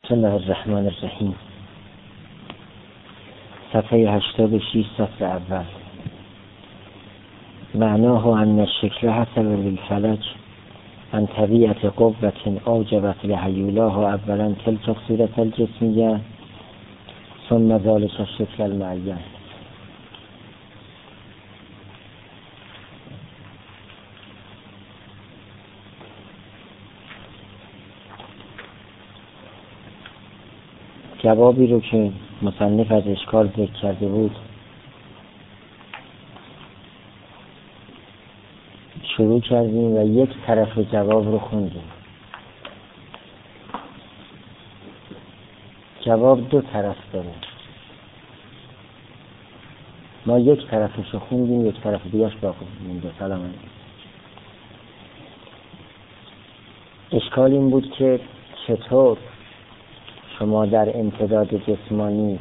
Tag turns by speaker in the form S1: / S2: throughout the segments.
S1: بسم الله الرحمن الرحیم. صفحه 86 سطر اول. معناه ان الشکل حسب للفلک ان طبیعت قوة اوجبت لهیولاه اولا تلك الصورة الجسمیه ثم ذلك الشکل المعین. جوابی رو که مصنف از اشکال ذکر کرده بود شروع کردیم و یک طرف جواب رو خوندیم. جواب دو طرف داره. ما یک طرفش رو خوندیم، یک طرف دیگه‌اش باقی مونده. سلام علیکم. اشکال این بود که چطور شما در امتداد جسمانی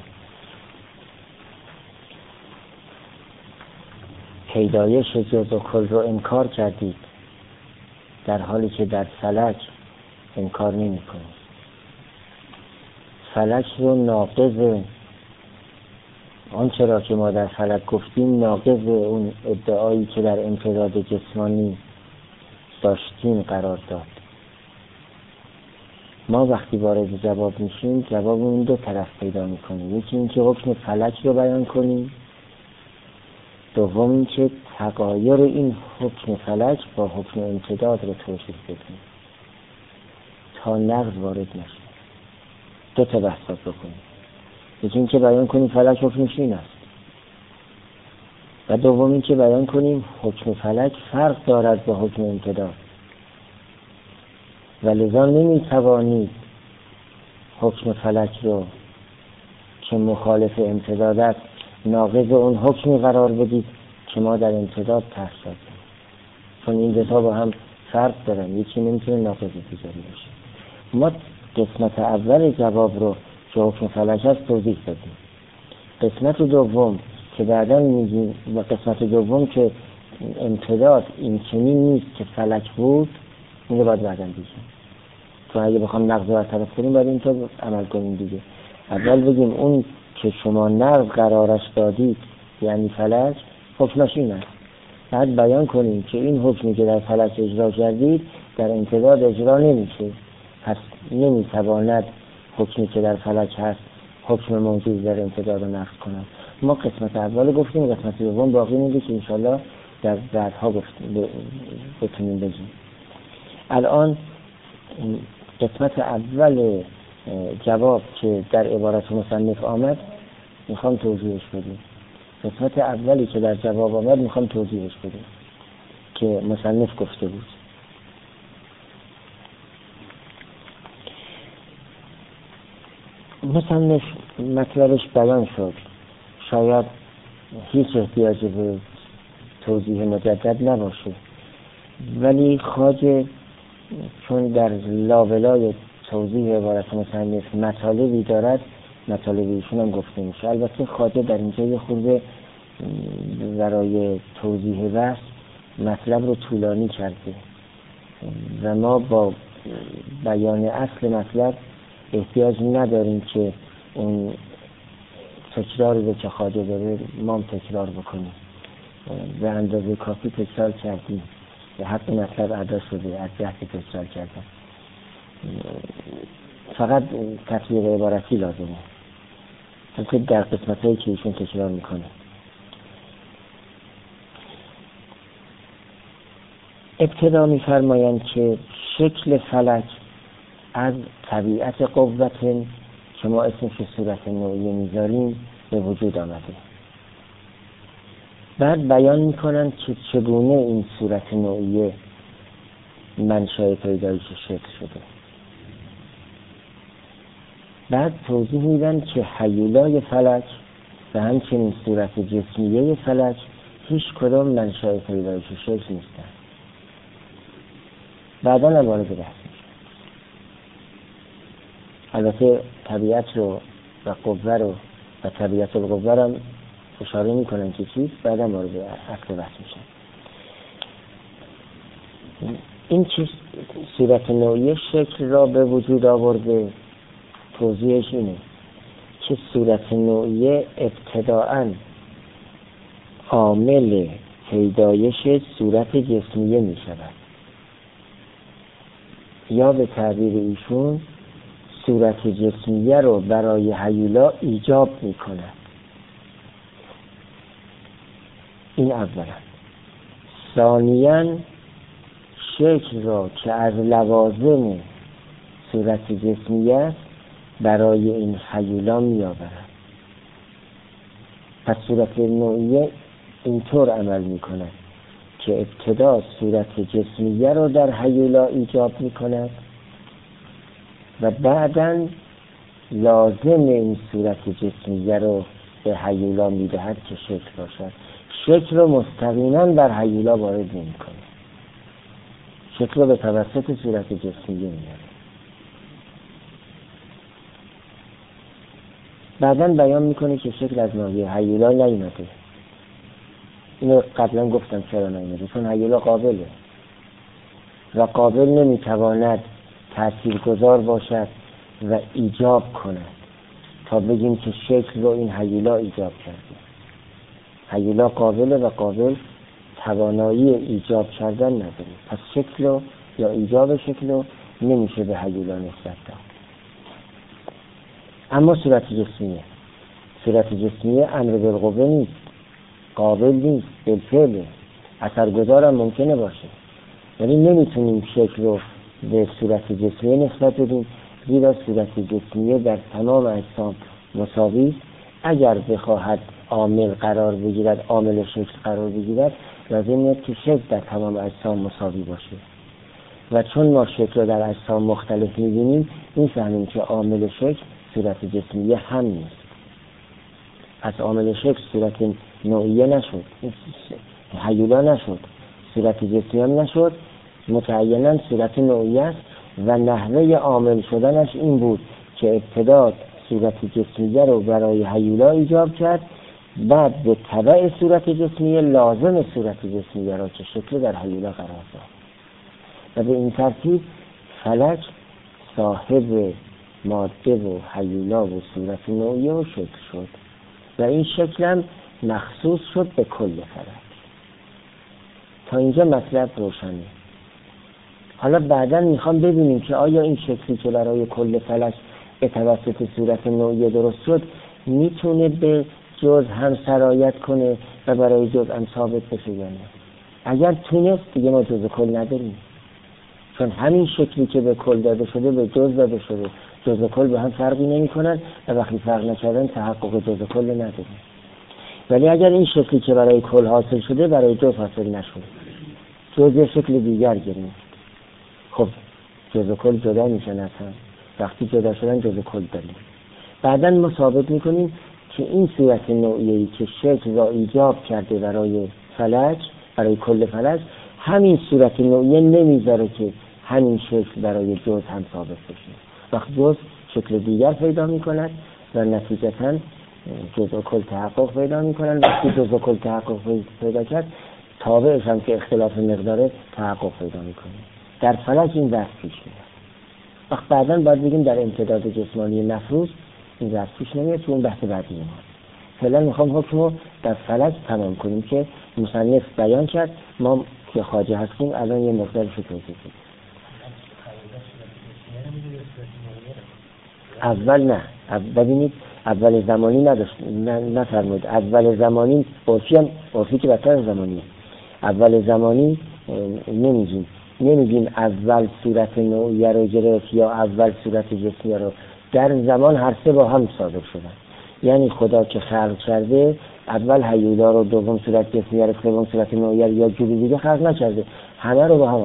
S1: پیدایش جزء کل رو انکار کردید در حالی که در فلک انکار نمی کنید. فلک رو ناقض آنچه را که ما در فلک گفتیم ناقض اون ادعایی که در امتداد جسمانی داشتیم قرار داد. ما وقتی وارد جواب میشیم جواب اون دو طرف پیدا میکنیم. یکی این که حکم فلک رو بیان کنیم، دوم این که تغایر این حکم فلک با حکم امتداد رو توصیف بدیم تا نقض وارد نشه. دو تا بحثات بکنیم. یکی این که بیان کنیم فلک حکمش این است و دوم این که بیان کنیم حکم فلک فرق دارد با حکم امتداد و لذا نمیتوانید حکم فلک رو که مخالف امتداد است ناقض اون حکمی قرار بدید که ما در امتداد طرح کردیم، چون این دو تا با هم فرق دارن. یکی نمیتونه ناقض دیگری باشه. ما قسمت اول جواب رو که حکم فلک است توضیح دادیم. قسمت دوم که بعدا میگیم و قسمت دوم که امتداد این چنین نیست که فلک بود، این رو باید بعدا بگیم. تو اگه بخوام نقض برطرف کنیم باید این تو عمل کنیم دیگه. اول بگیم اون که شما نقض قرارش دادید یعنی فلک حکمش این است. بعد بیان کنیم که این حکمی که در فلک اجرا کردید در امتداد اجرا نمیشه، پس نمیتواند حکمی که در فلک هست حکم موجود در امتداد رو نقض کنند. ما قسمت اول گفتیم، قسمت دوم باقی مونده که انشالله در بعدها بتونیم بگیم. الان قسمت اول جواب که در عبارت مصنف آمد میخوام توضیحش بدیم. قسمت اولی که در جواب آمد میخوام توضیحش بدیم که مصنف گفته بود. مصنف مطلبش بیان شد، شاید هیچ احتیاج به توضیح مجدد نباشه، ولی خواجه چون در لابلای توضیح عبارت مصنف مطالبی دارد، مطالبی ایشون هم گفته میشه. البته خواجه در اینجا یه خورده برای توضیح بحث مطلب رو طولانی کرده و ما با بیان اصل مطلب احتیاج نداریم که اون تکراری رو که خواجه داره ما هم تکرار بکنیم. به اندازه کافی تکرار کردیم به حق مطلب ادا شده از جهت تکرار کردن. فقط تطبیق عبارتی لازمه، چون در قسمت هایی که ایشون تکرار میکنه. ابتدا میفرمایند که شکل فلک از طبیعت قوت که ما اسمش صورت نوعیه میذاریم به وجود آمده. بعد بیان میکنند که چگونه این صورت نوعیه منشأ پیدایش شکل شده. بعد توضیح میدن که هیولای فلک و همچنین صورت جسمیه فلک هیچ کدام منشأ پیدایش شکل نیستن. بعدا هم وارد بحث میشه. البته طبیعت رو و قوه رو و طبیعت القوه رو هم اشاره میکنن که چیز، بعدا وارد اصل بحث میشن. این چیز صورت نوعی شکل را به وجود آورده توضیحش اینه که صورت نوعیه ابتداءً عامل پیدایش صورت جسمیه می شود، یا به تعبیر ایشون صورت جسمیه رو برای هیولا ایجاب می کند. این اولا. ثانیاً شکل را که از لوازم صورت جسمیه است برای این هیولا می آورد. پس صورت نوعیه اینطور عمل می کند که ابتدا صورت جسمیه رو در هیولا ایجاب می کند و بعداً لازم این صورت جسمیه رو به هیولا می دهد که شکل باشد. شکل رو مستقیما بر هیولا وارد نمی کنه، شکل رو به توسط صورت جسمیه می دهد. بعداً بیان می کنه که شکل از ناحیه هیولا نیامده. اینو قبلا گفتم چرا نیامده، چون هیولا قابله و قابل نمیتواند تاثیرگذار باشد و ایجاب کند تا بگیم که شکل رو این هیولا ایجاب کرده. هیولا قابله و قابل توانایی ایجاب کردن نداره، پس شکل رو یا ایجاب شکل رو نمیشه به هیولا نسبت داد. اما صورت جسمیه امر بالقوه نیست، قابل نیست، بالفعل اثرگذار هم ممکنه باشه، یعنی نمیتونیم شکل رو به صورت جسمیه نسبت بدیم، زیرا صورت جسمیه در تمام اجسام مساوی است. اگر بخواهد عامل قرار بگیرد، عامل شکل قرار بگیرد، لازم است که شکل در تمام اجسام مساوی باشه و چون ما شکل رو در اجسام مختلف می‌بینیم می‌فهمیم که عامل شکل صورت جسمیه هم نیست. از عامل شکل صورت نوعیه نشد، هیولا نشد، صورت جسمیه هم نشد، متعیناً صورت نوعیه است و نحوه عامل شدنش این بود که ابتدا صورت جسمیه رو برای هیولا ایجاب کرد، بعد به تبع صورت جسمیه لازم صورت جسمیه را که شکل در هیولا قرار داد و به این ترتیب فلک صاحب ماده و هیولا و صورت نوعیه و شکل شد و این شکل هم مخصوص شد به کل فلک. تا اینجا مطلب روشنه. حالا بعداً میخوام ببینیم که آیا این شکلی که برای کل فلک به توسط صورت نوعیه درست شد میتونه به جز هم سرایت کنه و برای جز هم ثابت بشه یا نه. اگر تونست دیگه ما جز کل نداریم، چون همین شکلی که به کل داده شده به جز داده شده، جز کل به هم فرقی نمی کنن و وقتی فرق نکردن تحقق جز کل نداریم. ولی اگر این شکلی که برای کل حاصل شده برای جز حاصل نشده، جز شکل دیگر گریم، خب جز کل جدا میشن، اصلا وقتی جدا شدن جز کل داریم. بعداً ما ثابت میکنیم که این صورت نوعیه‌ای که شکل را ایجاب کرده برای فلک، برای کل فلک، همین صورت نوعیه نمیذاره که همین شکل برای جز هم ثابت بشه. وقتی جز شکل دیگر پیدا میکند و نتیجتاً جز و کل تحقق پیدا میکنن. وقتی جز و کل تحقق پیدا کرد تابعش هم که اختلاف مقداره تحقق پیدا میکنه. در فلک این وضع پیش میاد. وقت بعداً باید بگیم در امتداد جسمانی مفروض این وضع پیش نمیاد، تو اون بحث بعدی ما. فعلا میخوام حکم رو در فلک تمام کنیم که مصنف بیان کرد، ما که خواجه هستیم الان یه مقدارش رو توضیح بدیم. اول نه، ببینید اول زمانی نفرمود. اول زمانی عرفی که بدتر از زمانی. اول زمانی نمیگیم اول صورت نوعیه رو گرفت یا اول صورت جسمیه رو. در زمان هر سه با هم صادر شدن. یعنی خدا که خلق کرده اول هیولا رو، دوم صورت جسمیه رو، سوم صورت نوعیه رو یا جوری دیگه خلق نکرده، همه رو با هم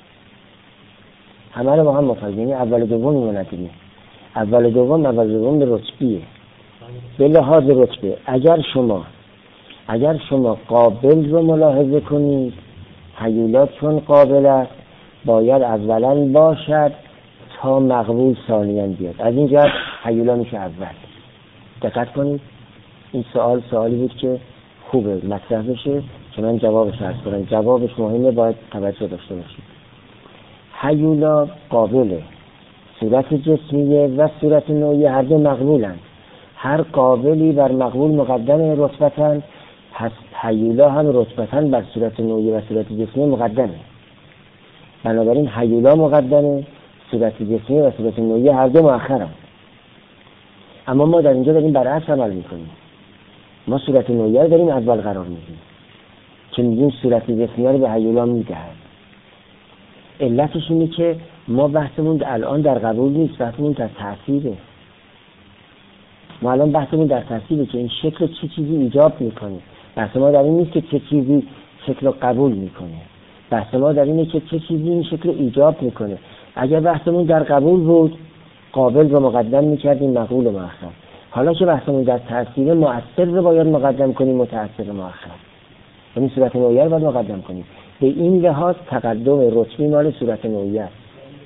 S1: آفرید. یعنی اول دوم میمونه دیگه. اول دوم به رتبیه، به لحاظ رتبه. اگر شما قابل رو ملاحظه کنید، هیولا چون قابل است باید اولا باشد تا مقبول ثانیاً بیاد. از این جهت هیولا میشه اول. دقت کنید، این سوالی بود که خوبه مطرح بشه که من جوابش عرض کنم. جوابش مهمه، باید توجه داشته باشید. هیولا قابله، صورت جسمیه و صورت نوعیه هر دو مقبولند. هر قابلی بر مقبول مقدم رتبتاً، پس هیولا هم رتبتاً بر صورت نوعیه و صورت جسمیه مقدمه. بنابراین هیولا مقدمه، صورت جسمیه و صورت نوعیه هر دو مؤخرند. اما ما در اینجا داریم برعکس عمل میکنیم. ما صورت نوعیه رو داریم اول قرار میدیم که میگیم صورت جسمیه رو به هیولا میدهد. علتش اینه که ما بحثمون الان در قبول نیست، بحثمون در تأثیره. ما الان بحثمون در تأثیره که این شکل چه چیزی ایجاب میکنه. بحث ما در این نیست که چه چیزی شکل رو قبول میکنه. بحث ما در اینه که چه چیزی این شکل رو ایجاب میکنه. اگر بحثمون در قبول بود، قابل رو مقدم میکردیم، مقبول رو مؤخر. حالا که بحثمون در تأثیره، مؤثر رو باید مقدم کنیم، متأثر رو مؤخر. یعنی صورت نوعیه رو باید مقدم کنیم. به این لحاظ تقدم رتبی مال صورت نوعیه است.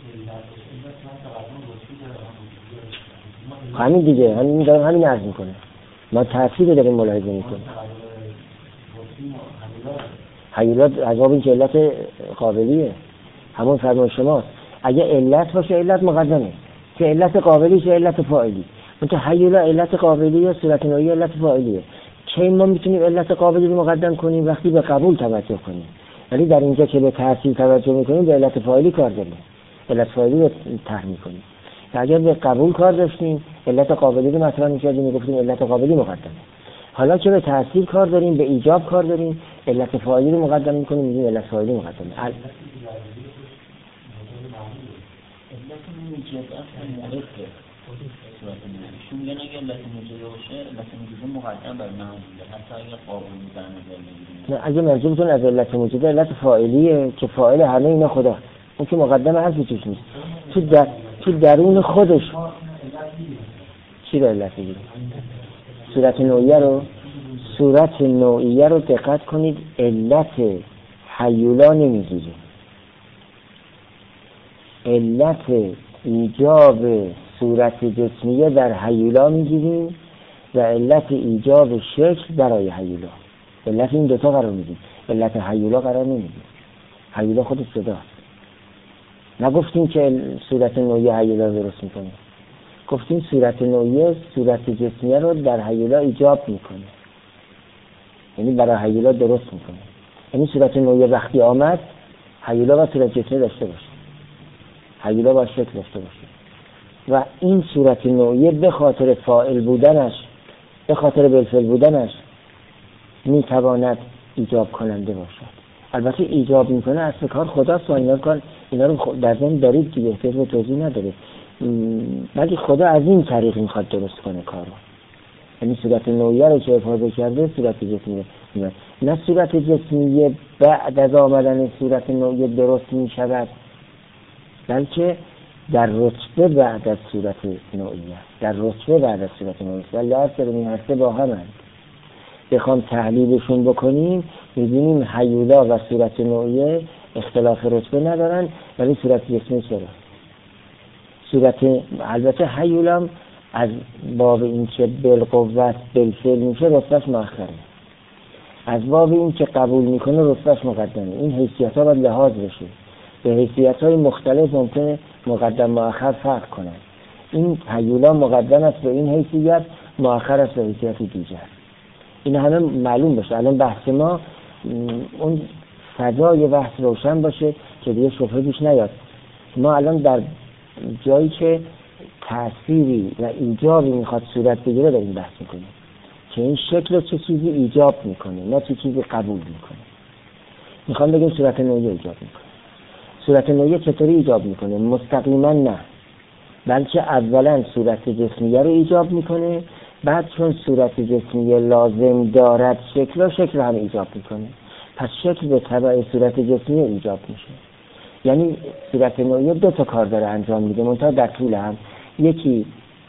S1: همین دیگه، همین داریم همین عرض میکنه. ما تأثیر داریم ملاحظه میکنیم. هیولا از باب این که علت قابلیه، همون فرمان شماست. اگه علت باشه علت مقدمه، که علت قابلی چه علت فاعلی. مثلا هیولا علت قابلیه، صورت نوعیه علت فاعلیه. چه ما میتونیم علت قابلی رو مقدم کنیم؟ وقتی به قبول توجه کنیم. ولی در اینجا که به تأثیر توجه میکنیم، به علت فاعلی کار داریم، علت فاعلی رو طرح میکنیم. اگر به قبول کار داشتیم، علت قابلی رو مطرح میکردیم، میگفتیم علت قابلی مقدمه. حالا که به تأثیر کار داریم، به ایجاب کار داریم، علت فاعلی رو مقدم میکنیم، میگیم علت فاعلی مقدمه.
S2: شون میگن اگر علت موجوده باشه، علت موجوده مقدم بر معموله، حتی اگر قابل در نظر بگیریم.
S1: نه، اگه منظورتون از علت موجوده علت فاعلیه که فاعل همه اینا خدا، اون که مقدم حرفی توش نیست. تو درون خودش چی رو علت بگیریم؟ صورت نوعیه رو دقت کنید، علت هیولا نمیگیره. علت ایجاب صورت جسمیه در هیولا میگیریم و علت ایجاب شکل برای هیولا. علت این دوتا قرار میدیم، علت هیولا قرار نمیدیم. هیولا خودش صداست. نگفتیم که صورت نوعیه هیولا درست میکنه، گفتیم صورت نوعیه صورت جسمیه رو در هیولا ایجاب میکنه، یعنی برای هیولا درست میکنه. یعنی صورت نوعیه وقتی آمد، هیولا و صورت جسمیه داشته باشه، هیولا با شکل داشته باشه. و این صورت نوعیه به خاطر فاعل بودنش، به خاطر بالفعل بودنش میتواند ایجاب کننده باشد. البته ایجاب میکنه اصل کار خداست و اینا رو در ذهن دارید دیگه، احتیاج به توضیح نداره. ولی خدا از این طریق میخواد درست کنه کارو. یعنی صورت نوعیه رو که افاضه کرده صورت جسمیه، نه صورت جسمیه بعد از آمدن صورت نوعیه درست میشود، بلکه در رتبه بعد از صورت نوعیه، در رتبه بعد از صورت نوعیه. ولی اصلا این هسته با همند. بخوام تحلیلشون بکنیم می‌بینیم هیولا و صورت نوعیه اختلاف رتبه ندارن، ولی صورت جسمی چرا؟ البته هیولا از باب این که بالقوت بالفعل میشه رتبهش مؤخره، از باب این که قبول میکنه رتبهش مقدمه. این حیثیت‌ها باید لحاظ بشه. به حیثیت‌های مختلف ممکنه مقدم مؤخر فرق کنه. این هیولا مقدم است به این حیثیت، مؤخر است به حیثیت دیگر. این همه معلوم باشه. الان بحث ما اون فضای بحث روشن باشه که دیگه شبهه پیش نیاد. ما الان در جایی که تأثیری و ایجابی میخواد صورت بگیره داریم بحث میکنیم که این شکل چه چیزی ایجاب میکنه، نه چه چیزی قبول میکنه. میخوام بگیم صورت نوعیه ایجاب میکنه. صورت نوعیه چطوری ایجاب میکنه؟ مستقیما نه، بلکه اولا صورت جسمیه رو ایجاب میکنه، بعد چون صورت جسمیه لازم دارد شکل هم ایجاب میکنه، پس شکل به تبع صورت جسمیه ایجاب میشه. یعنی صورت نوعیه دو تا کار داره انجام میده، منتها در طول هم. یکی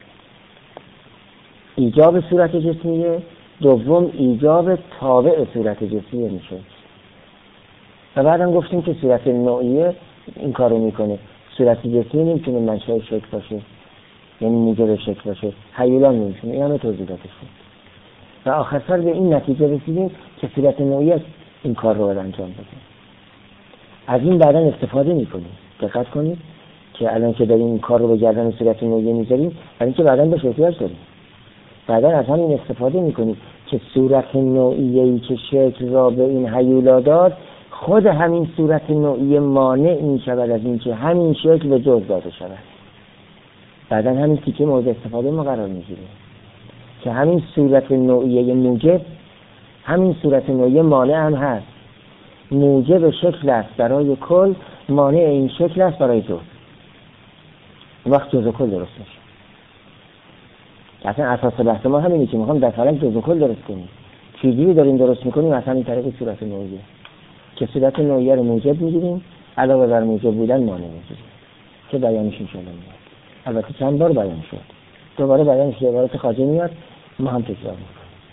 S1: ایجاب صورت جسمیه، دوم ایجاب تابع صورت جسمیه میشه. و بعدم گفتیم که صورت نوعیه این کارو میکنه، صورت جسمی نمیتونه منشأ شکل باشه، یعنی موجب شکل باشه، هیولا نمیتونه. این همه توضیحاتش بود. و آخر سر به این نتیجه رسیدیم که صورت نوعیه این کار رو انجام بده. از این بعدا استفاده میکنیم. دقت کنید که الان که داریم این کار رو به گردن صورت نوعیه میذاریم، برای اینکه بعدا بهش احتیاج داریم، بعدا از همین استفاده میکنیم که صورت نوعیه‌ای که شکل را به این هیولا داد، خود همین صورت نوعیه مانع میشود از اینکه همین شکل به جز داده شود. بعدا همین تیکه مورد استفاده ما قرار میگیره که همین صورت نوعیه موجب، همین صورت نوعیه مانع هم هست. موجب شکل است برای کل، مانع این شکل است برای جز. وقت جز و کل درست میشه. اصلا اساس بحث ما همینه که میخوام در فلک جز و کل درست کنیم. چیزی داریم درست میکنیم از همین طریق صورت نوعیه که صورت نوعیه رو موجب میگیریم، علاوه بر موجب بودن مانع میگیریم که بیانش انشاءالله میاد. البته چند بار بیان شد، دوباره بیانش عبارت خواجه میاد، ما هم تکرار میکنیم.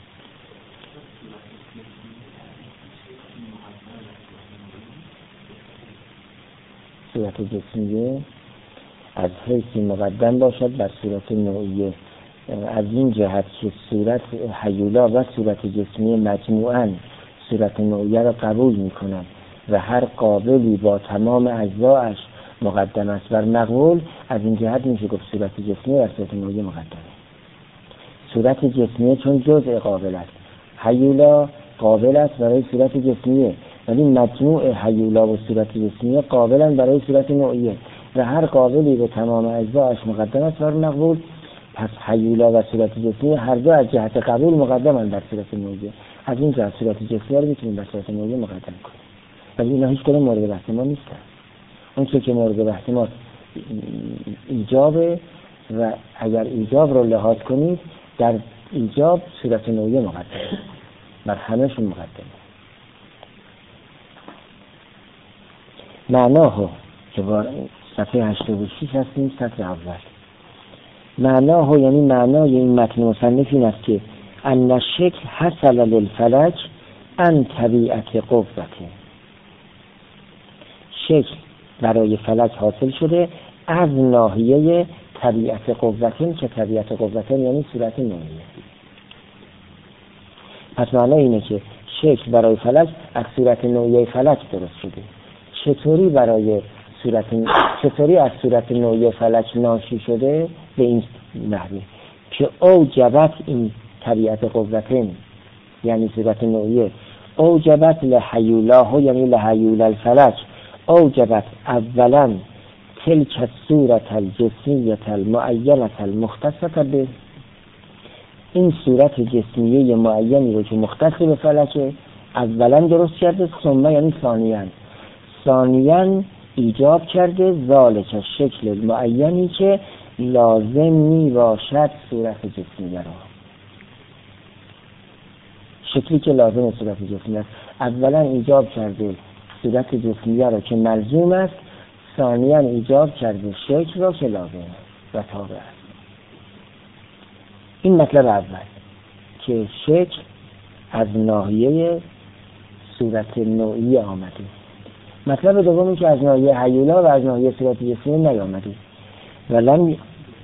S1: صورت جسمیه از حیثی مقدم باشد بر صورت نوعیه، از این جهت که صورت هیولا و صورت جسمی مجموعاً صورت نوعیه را قبول میکنند و هر قابلی با تمام اجزایش مقدم است بر مقبول، از این جهت میشه گفت صورت جسمی و صورت نوعیه مقدمه. صورت جسمیه چون جزء قابل است، هیولا قابل است برای صورت جسمیه، ولی مجموع هیولا و صورت جسمیه قابلن برای صورت نوعیه و هر قابلی به تمام اجزایش مقدم است بر مقبول. پس هیولا و صورت جسمیه هر دو از جهت قبول مقدمن بر صورت نوعیه. از این جهت صورت جسمیه رو میتونیم بر صورت نوعیه مقدم کنیم، ولی اینا هیچ کدوم مورد بحث ما نیستن. اون چیزی که مورد بحث ما ایجابه و اگر ایجاب رو لحاظ کنید، در ایجاب صورت نوعیه مقدمه، بر همه‌شون مقدمه. معناه که صفحه 86 هستیم، سطر اول. معناه یعنی معنای این متن مصنف این است که ان شکل حصل للفلک ان طبیعت قوته، شکل برای فلک حاصل شده از ناحیه طبیعت قوته، که طبیعت قوته یعنی صورت نوعیه. پس معنای اینه که شکل برای فلک از صورت نوعیه فلک درست شده. چطوری از صورت نوعیه فلک ناشی شده؟ به این نحوه که اوجبت این طبیعت قوته یعنی صورت نوعیه، اوجبت لحیولاه یعنی لحیول الفلک، اوجبت اولا تلک الصورت الجسمیه المعینه المختصه به، این صورت جسمیه معینی رو که مختص به فلکه اولا درست کرده، ثم یعنی ثانیاً ایجاب کرده ذالک شکل المعینی که لازم می باشد صورت جسمیه را، شکلی که لازم صورت جسمیه است. اولا ایجاب کرده صورت جسمیه را که ملزوم است، ثانیاً ایجاب کرده شکل را که لازم است و تابع است. این مطلب اول که شکل از ناحیه صورت نوعی آمده. مطلب دومی که از ناحیه هیولا و از ناحیه صورت جسمی نیامده. ولم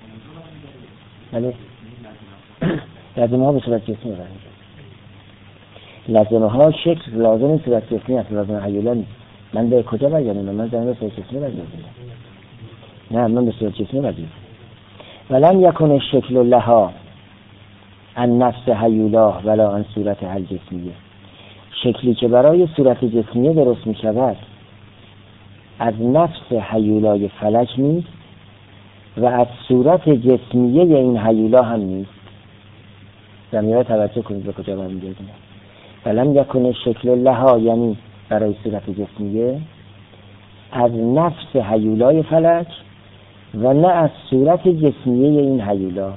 S1: لازمه ها به صورت جسمی برمیده. لازمه ها شکل لازم صورت جسمی است، لازمه هیولا نیست. من به کجا برگردم؟ من به صورت جسمی برگردم. نه، من به صورت جسمی برگردم. ولم یکن شکل لها ان نفس هیولا ولا ان صورت هل جسمیه، شکلی که برای صورت جسمیه درست می شود از نفس هیولای فلک نیست و از صورت جسمیه این هیولا هم نیست. زمینه توجه کنید به کجا برمیگردیم. ولم یکن شکل لها یعنی برای صورت جسمیه از نفس هیولای فلک و نه از صورت جسمیه این هیولا.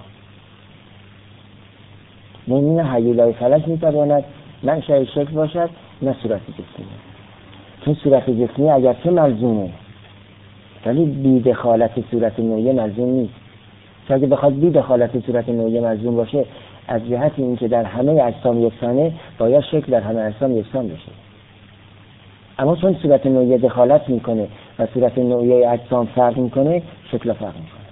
S1: نه هیولای فلک میتواند منشأ شکل باشد، نه صورت جسمیه. چون صورت جسمیه اگرچه ملزومه ولی بی دخالت صورت نوعیه ملزوم نیست. چون اگه بخواد بی دخالت صورت نوعیه ملزوم باشه، از جهت اینکه در همه اجسام یکسانه باید شکل در همه اجسام یکسان بشه. اما چون صورت نوعیه دخالت میکنه و صورت نوعیه اجسام فرق میکنه، شکل فرق میکنه.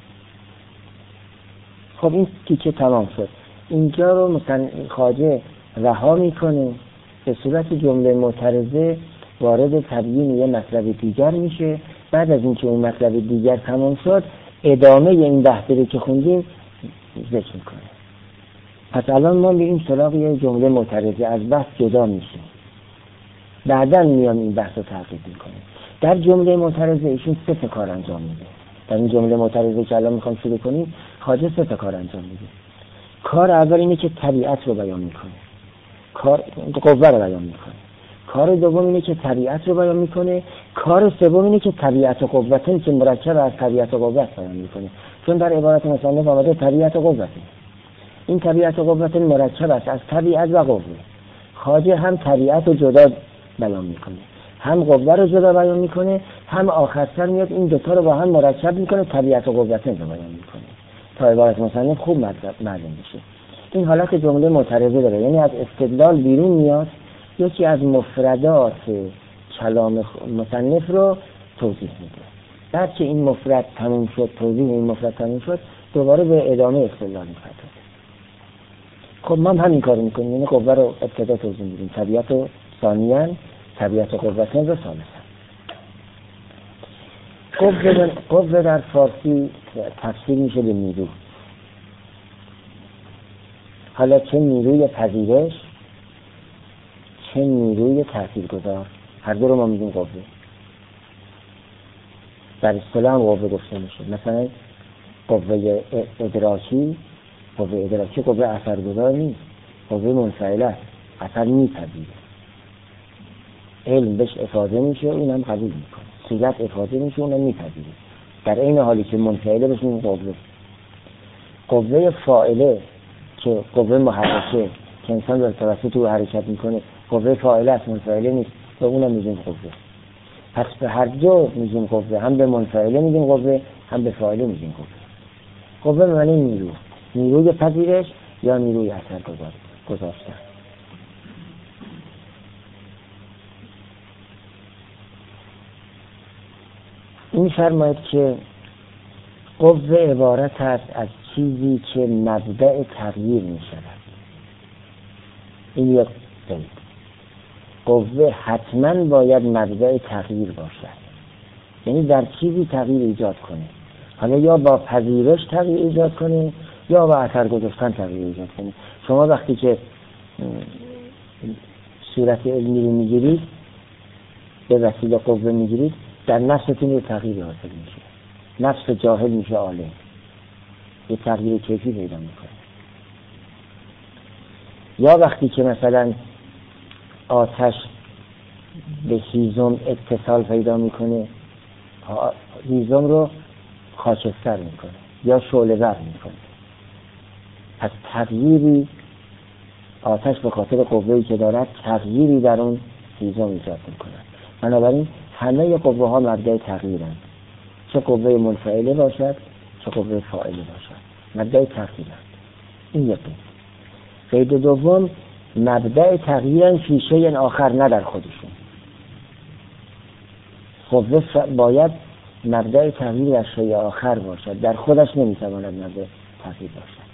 S1: خب این تیکه تمام شد. اینجا رو مثلا خواجه رها میکنه، به صورت جمله معترضه وارد تبیین یه مطلب دیگر میشه بعد از اینکه اون مطلب دیگر تمام شد ادامه این بحثی رو که خوندیم ذکر میکنه. پس الان ما میریم سراغ یه جمله معترضه، از بحث جدا میشیم، بعداً میام این بحث رو تعقیب میکنیم. در جمله معترضه ایشون 3 کار انجام میده. در این جمله معترضه که الان میخوام شروع کنیم خواجه 3 کار انجام میده. کار اول اینه که طبیعت رو بیان میکنه، کار قوه رو بیان میکنه. کار دوم اینه که طبیعت رو بیان میکنه. کار سوم اینه که طبیعت و قوتن که مرکب از طبیعت و قوت بیان میکنه. چون در عبارت مصنف آمده طبیعت و قوت. این طبیعت و قوت مرکب است از طبیعت و قوه. خواجه هم طبیعت رو جدا بیان میکنه، هم قوه رو جدا بیان میکنه، هم آخرسر میاد این دوتا رو با هم مرکب میکنه، طبیعت و قوت رو بیان میکنه تا عبارت مصنف خوب معلوم بشه. این حالت جمله معترضه داره، یعنی از استدلال بیرون میاد، یکی از مفردات کلام مصنف رو توضیح میده. بعد که این مفرد تموم شد، توضیح این مفرد تموم شد، دوباره به ادامه استدلال میپردازه. خب ما هم همین کارو میکنیم، یعنی قوه رو ابتدا توضیح میدیم، طبیعت رو ثانیاً، طبیعت و قوت رو ثالثاً. قوه در فارسی تفسیر میشه به نیرو. حالا چه نیروی پذیرش چه نیروی تاثیرگذار، هر دو رو ما میگیم قوه. در اصطلاح قوه گفته میشه، مثلا قوه ادراکی قوه اثرگذار نیست، قوه منفعله، اثر میپذیره. علم بهش افاده میشه و اینم قبول میکنه، صورت افاده میشه اونم میپذیره، در این حالی که منفعله بهش میگیم قوه فاعله که قوه محرکه که انسان در توسط او حرکت میکنه، قوه فاعله است، منفعله نیست، به اونم میگیم قوه. پس به هر دو میگیم قوه، هم به منفعله میگیم قوه، هم به فاعله میگیم قوه. قوه معنی نیروی پذیرش یا نیروی اثر گذاشتن. این فرماید که قوه عبارت است از چیزی که مبدأ تغییر می شود. این یک قید. قوه حتما باید مبدأ تغییر باشد، یعنی در چیزی تغییر ایجاد کنه، حالا یا با پذیرش تغییر ایجاد کنه یا با اثر گذاشتن تغییر ایجاد کنه. شما وقتی که صورت علمی رو میگیرید، به وسیله قوه میگیرید، در نفستون یه تغییر حاصل میشه، نفس جاهل میشه عالم، یه تغییر کیفی پیدا میکنه. یا وقتی که مثلا آتش به هیزم اتصال پیدا میکنه، هیزم رو خاکستر میکنه یا شعله ور میکنه. پس تغییری، آتش به خاطر قوه‌ای که دارد تغییری در اون هیزم ایجاد میکنه. بنابراین همه قوه ها مبدأ تغییرند، چه قوه منفعله باشد چه قوه فاعله باشد، مبدأ تغییرند. این یک قید دوم، مبدأ تغییرند فی شیء آخر، نه در خودشون. قوه باید مبدأ تغییر در شیء آخر باشد، در خودش نمیتواند مبدأ تغییر باشد.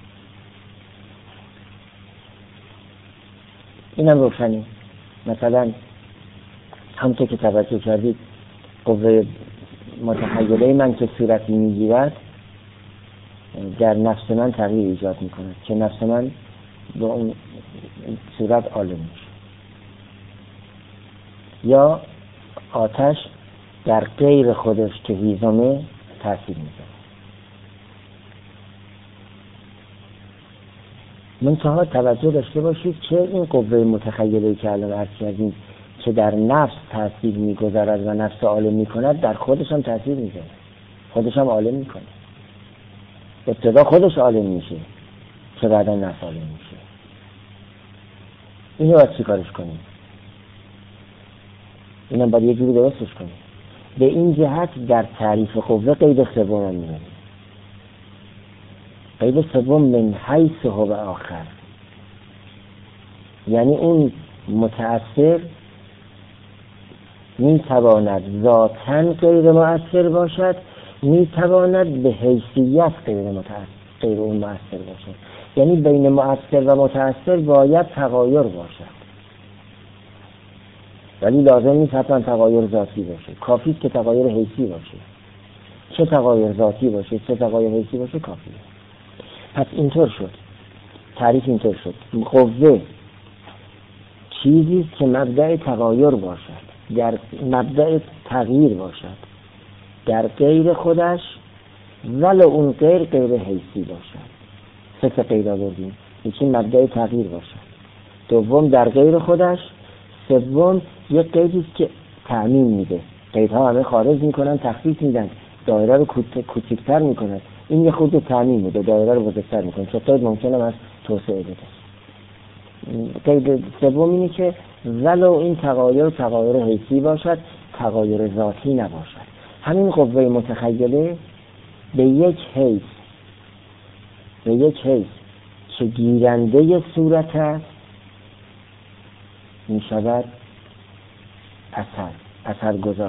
S1: اینم روشنی. مثلا همونطور که توجه کردید، قوه متخیله من که صورتی میگیرد در نفس من تغییر ایجاد میکنه که نفس من با اون صورت عالم میشه. یا آتش در غیر خودش که هیزمه تاثیر میذاره. منتها توجه داشته باشید که این قوه متخیله که الان عرض کردیم که در نفس تاثیر میگذارد و نفس عالم میکند، در خودش هم تاثیر میذاره، خودش هم عالم میکنه. ابتدا خودش عالم میشه که بعدا نفس عالم میشه. اینو باید چی کارش کنیم؟ اینم باید یه جوری درستش کنیم. به این جهت در تعریف قوه قید سوم میاریم. قید سوم من حیث هو آخر، یعنی اون متأثر میتواند ذاتاً غیر مؤثر باشد، میتواند به حیثیت غیر اون مؤثر باشد. یعنی بین مؤثر و متأثر باید تغایر باشد. ولی لازم نیست حتما تغایر ذاتی باشه، کافی است که تغایر حیثی باشه. چه تغایر ذاتی باشه چه تغایر حیثی باشه کافیه. پس اینطور شد، تعریف اینطور شد: قوه چیزی است که مبدأ تغایر باشد، در مبدأ تغییر باشد در غیر خودش، ولو اون غیر حیثی باشد. سه تا قید آوردیم: یکی مبدأ تغییر باشد، دوم در غیر خودش، سوم یک قیدی است که تعمیم میده. قیدها همه خارج میکنن، تخفیف میدن، دایره رو کوچکتر میکنن. این یه خود تعمیم میده، دایره رو بزرگتر میکنه. چه قید ممکنه از توسعه بده. قید سوم اینه که ولو این تغایر حیثی باشد، تغایر ذاتی نباشد. همین قوه متخیله به یک حیث که گیرنده صورت است می شود اثرگذار،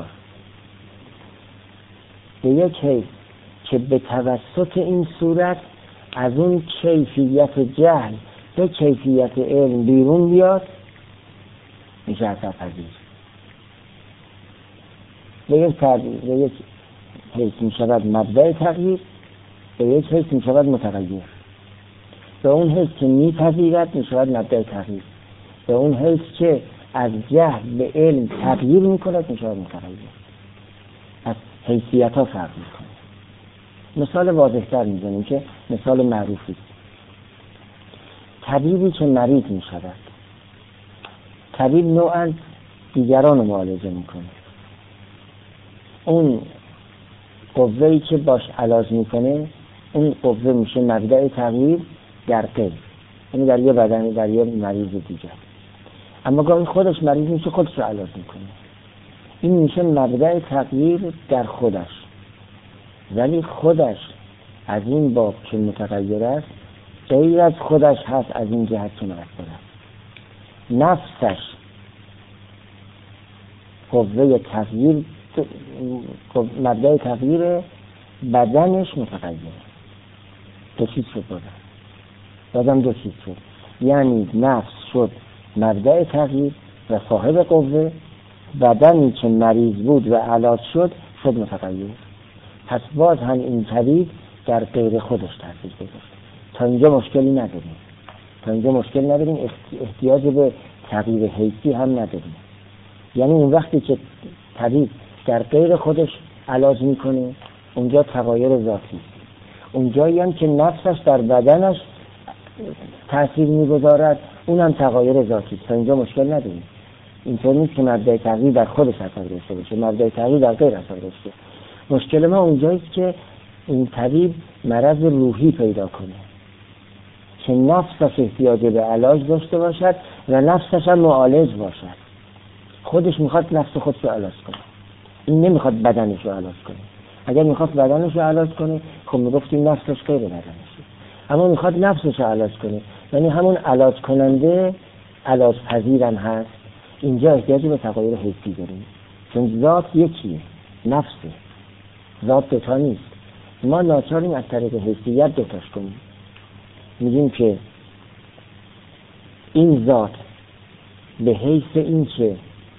S1: به یک حیث که به توسط این صورت از اون کیفیت جهل به کیفیت علم بیرون بیاد، میشه اثرپذیر. به یک حیث می شود مبدأ تغییر، به یک حیث می شود متغیر. به اون حیث که می پذیرد می شود مبدأ تغییر، به اون حیث که از جهل به علم تغییر می کند می شود متغیر. از حیثیت ها فرق می کند. مثال واضح تر می زنیم که مثال معروفی: طبیبی که مریض می شود، طبیب نوعا دیگران رو معالجه می کنه. اون قوه‌ای که باش علاج میکنه، اون قوه میشه مبدأ تغییر در غیر، یعنی در یه بدن، در یه مریض دیگر. اما گاهی خودش مریض میشه، خودش رو علاج میکنه. این میشه مبدأ تغییر در خودش، ولی خودش از این باب که متغیر است غیر از خودش هست، از این جهت که مؤثر است. نفسش قوه تغییر، مبدأ تغییر، بدنش متغیره. دو چیز شد بازم دو چیز شد، یعنی نفس شد مبدأ تغییر و صاحب قوه، بدنی که مریض بود و علاج شد متغیر. پس باز هم این طبیب در غیر خودش تاثیر گذاشت. تا اینجا مشکلی نداریم، احتیاج به تغییر حیثی هم نداریم. یعنی اون وقتی که طبیب در غیر خودش علاج میکنه، اونجا تغایر ذاتی. اونجایی هم که نفسش در بدنش تأثیر میگذارد، اونم تغایر ذاتی. تا اینجا مشکل نداریم. اینطور نیست که مبدأ تغییر در خودش اثر داشته باشه، مبدأ تغییر در غیر اثر داشته. مشکل ما اونجاییست که این طبیب مرض روحی پیدا کنه که نفسش احتیاج به علاج داشته باشد و نفسش هم معالج باشد. خودش میخواد نفس خودش رو علاج کنه، این نمیخواد بدنش رو علاج کنه. اگر میخواد بدنش رو علاج کنه، خب میگفتیم نفسش غیر بدنشه. اما میخواد نفسش رو علاج کنه، یعنی همون علاج کننده علاج پذیرم هست. اینجا احتیاج به تغایر حیثی داریم، چون ذات یکیه، نفسه، ذات دوتا نیست. ما ناچاریم از طریق حیثیت دوتاش کنیم. میگیم که این ذات به حیث این که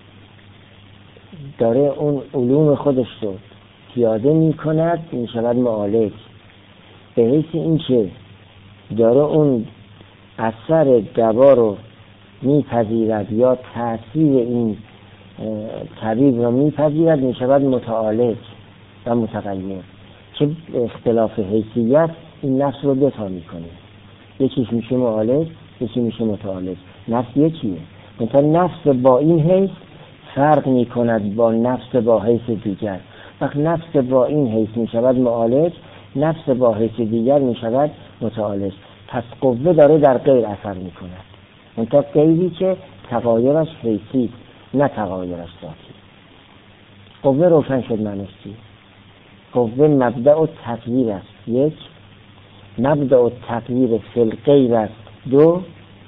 S1: داره اون علوم خودش رو پیاده میکند میشود معالج، به حیث این که داره اون اثر دوا رو میپذیرد یا تأثیر این طبیب رو میپذیرد میشود متعالج و متغیر. که اختلاف حیثیت این نفس رو دوتا میکنه، یکیش میشه معالج، یکی میشه متعالج. نفس یکیه، مثلا نفس با این حیث فرق میکند با نفس با حیث دیگر. وقت نفس با این حیث میشود معالج، نفس با حیث دیگر میشود متعالج. پس قوه داره در غیر اثر میکند، منتها غیری که تغایرش حیثی نه تغایرش ذاتی. قوه روشن شد معنیش چیه؟ قوه مبدأ تغییر است، یک. مبدأ تغییر فی الغیر است، دو.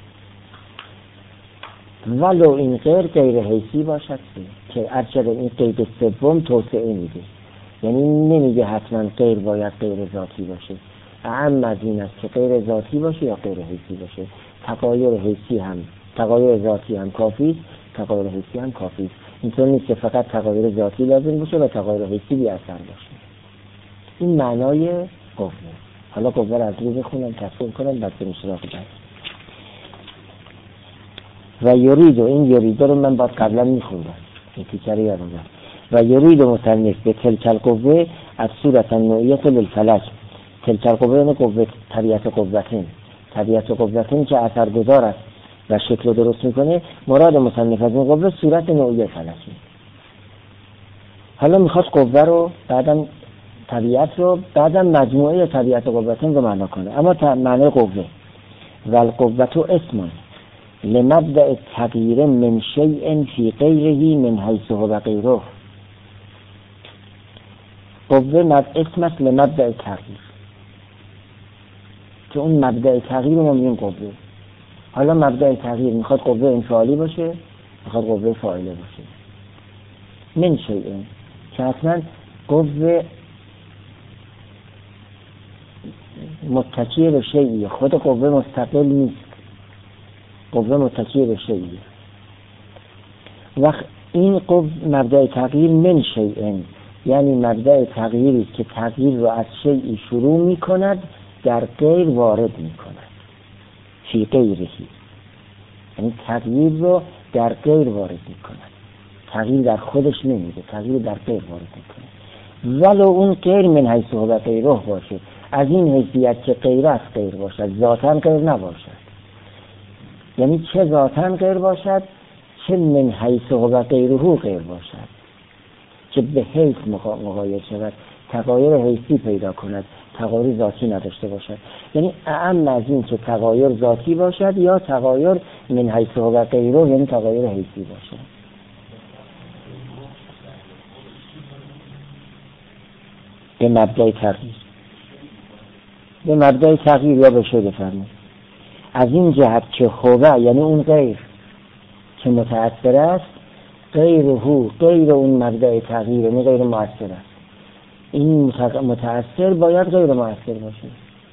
S1: ولو این غیر حیثی باشد، که ارشد این قید سوم توسعه میده، یعنی نمیگه حتما غیر باید غیر ذاتی باشه، اعم از این است که غیر ذاتی باشه یا غیر حیثی باشه. تغایر حیثی هم تغایر ذاتی هم کافی، تغایر حسی هم کافی است. اینطور نیست که فقط تغایر ذاتی لازم باشه و تغایر حسی بی اثر باشه. این معنای قوه. حالا قوه رو از روی بخونم تفسیر کنم بعد بریم سراغ بعد. و یرید، و این یرید رو من باید قبلا میخوندم این تیکه رو یادم رفت. و یرید مصنف به تلک القوه از صورت نوعیت للفلک. تلک القوه یعنی قوه، طبیعت قوتین که اثرگذار است و شکل رو درست میکنه. مراد مصنف از این قوه صورت نوعی فلکی. حالا میخواد قوه رو بعدم طبیعت رو بعدم مجموعه طبیعت قوتین رو معنا کنه. اما معنی قوه و القوة اسم لمبدأ التغییر من شیء فی غیره من حیث هو غیره. قوه اسم است لمبدأ تغییر، که اون مبدأ تغییر رو میگیم قوه. حالا مبدأ تغییر میخواد قوه انفعالی باشه، میخواد قوه فاعله باشه. من شیء که اصلا قوه متکی به شیء، خود قوه مستقل نیست، قوه متکی به شیء. وقت این قوه مبدأ تغییر من شیء یعنی مبدأ تغییری که تغییر رو از شیء شروع میکند در غیر وارد میکند. فی غیره یعنی تغییر رو در غیر وارد میکند، تغییر در خودش نمیده، تغییر در غیر وارد میکنه. ولو اون غیر من حیث هو غیره باشه، از این حیثیت که غیر از غیر باشد، ذاتاً غیر نباشد. یعنی چه ذاتاً غیر باشد، چه من حیث هو غیره غیر باشد، که به حیث مغایر شود، تغایر حیثی پیدا کند، تغایر ذاتی نداشته باشد. یعنی اعم از این که تغایر ذاتی باشد یا تغایر من حیث هو غیره یعنی تغایر حیثی باشد. به مبدأ تغییر، به مبدأ تغییر یا بشه بفرمایید از این جهت که هو یعنی اون غیر که متأثر است، غیر اون مبدأ تغییر یعنی غیر مؤثر است. این متأثر باید غیر مؤثر باشه.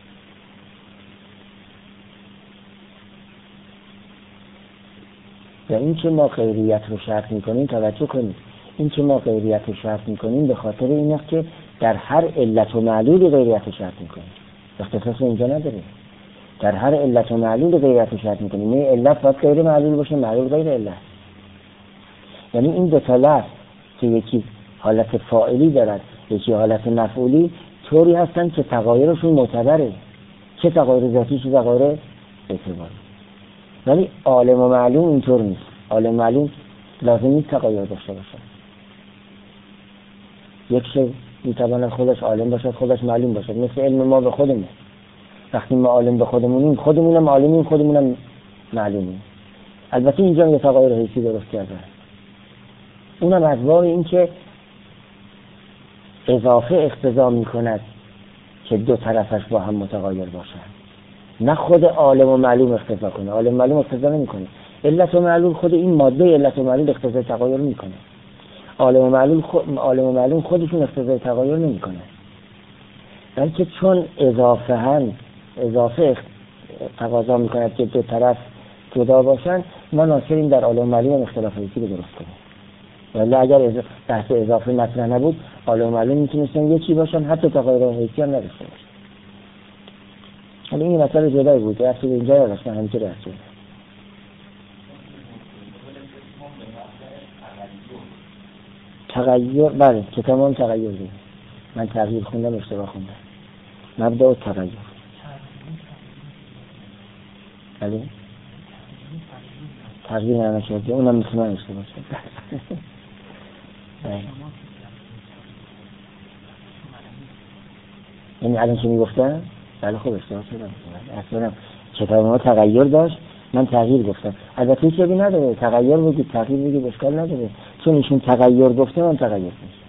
S1: و این که ما غیریت رو شرط میکنیم توجه کنید، این که ما غیریت رو شرط میکنیم به خاطر این است که در هر علت و معلول غیریت رو شرط میکنیم، اختصاص اینجا نداره. در هر علت و معلول غیریت رو شرط میکنیم. این علت باید غیر معلول باشه، معلول غیر علت. یعنی این دو تا لفظ که یکی حالت فاعلی دارد یکی حالت مفعولی طوری هستن که تغایرشون معتبره، چه تغایر ذاتی چه تغایر اعتباری. ولی عالم و معلوم اینطور نیست. عالم و معلوم لازم نیست تغایر داشته باشه. یک شی میتواند خودش عالم باشد خودش معلوم باشد، مثل علم ما به خودمون. وقتی ما عالم به خودمونیم خودمونم عالمیم خودمونم معلومیم. البته اینجا یه تغایر حیثی درست کرده، اونم از باب این که اضافه اقتضا میکند که دو طرفش با هم متغایر باشند، نه خود عالم و معلوم اقتضا کنه. عالم و معلوم اقتضا نمیکنه. علت و معلول خود این ماده علت و معلول اقتضای تغایر میکنه. عالم و معلوم خودشون اقتضای تغایر نمیکنه، بلکه چون اضافه تقاضا میکند که دو طرف جدا باشند، ما ناچاریم در عالم و معلوم اختلاف حیثی رو درست کنیم. ولی اگر بحث اضافه مطرح نبود، عالم و معلوم میتونستن یکی باشن، حتی تغایر حیثی هم نداشته باشن. حالا این مسئله جدایی بود، اصلا اینجا یادشتن همینطور اصلا تغییر. بله کتاب هم تغییر دید، من تغییر خوندم اشتباه خوندم. مبدأ تغییر. بله تغییر نشده، اونم میتونه اشتباه شد. این الان که میگفتم بله خوب اشتباه شدم. اصلا کتاب ما تغییر داشت، من تغییر گفتم. البته چیزی نداره، تغییر بگید تغییر بگید اشکال نداره، چون ایشون تغییر گفته من تغییر نیست.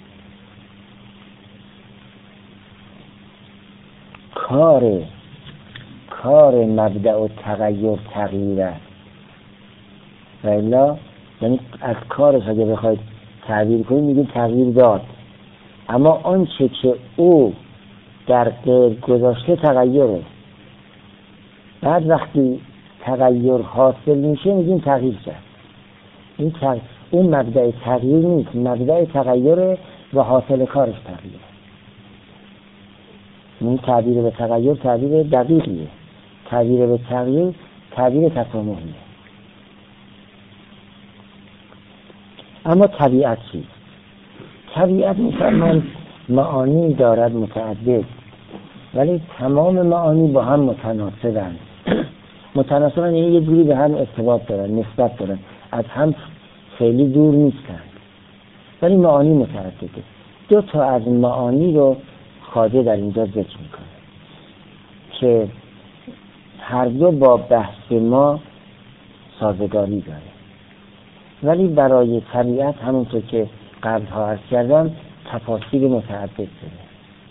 S1: کار مبدأ و تغییر است و الا یعنی از کارش اگه بخواید تعبیر کنید میگید تغییر داد، اما آنچه که او در غیر گذاشته تغییره. بعد وقتی تغییر حاصل میشه میگیم تغییر کرد. اون مبدأ تغییر نیست، مبدأ تغییر و حاصل کارش تغییر. این تعبیر به تغییر تعبیر دقیقیه، تعبیر به تغییر تعبیر تسامحیه. اما طبیعت چیست؟ طبیعت می‌فرماید معانی دارد متعدد، ولی تمام معانی با هم متناسبند. متناسبند یعنی یه جوری به هم ارتباط دارن، نسبت دارن، از هم خیلی دور نیستند، ولی معانی متعدده. دو تا از معانی رو خواجه در اینجا ذکر میکنه که هر دو با بحث ما سازگاری داره، ولی برای طبیعت همونطور که قبلها عرض کردم تفاصیل متعدد داره.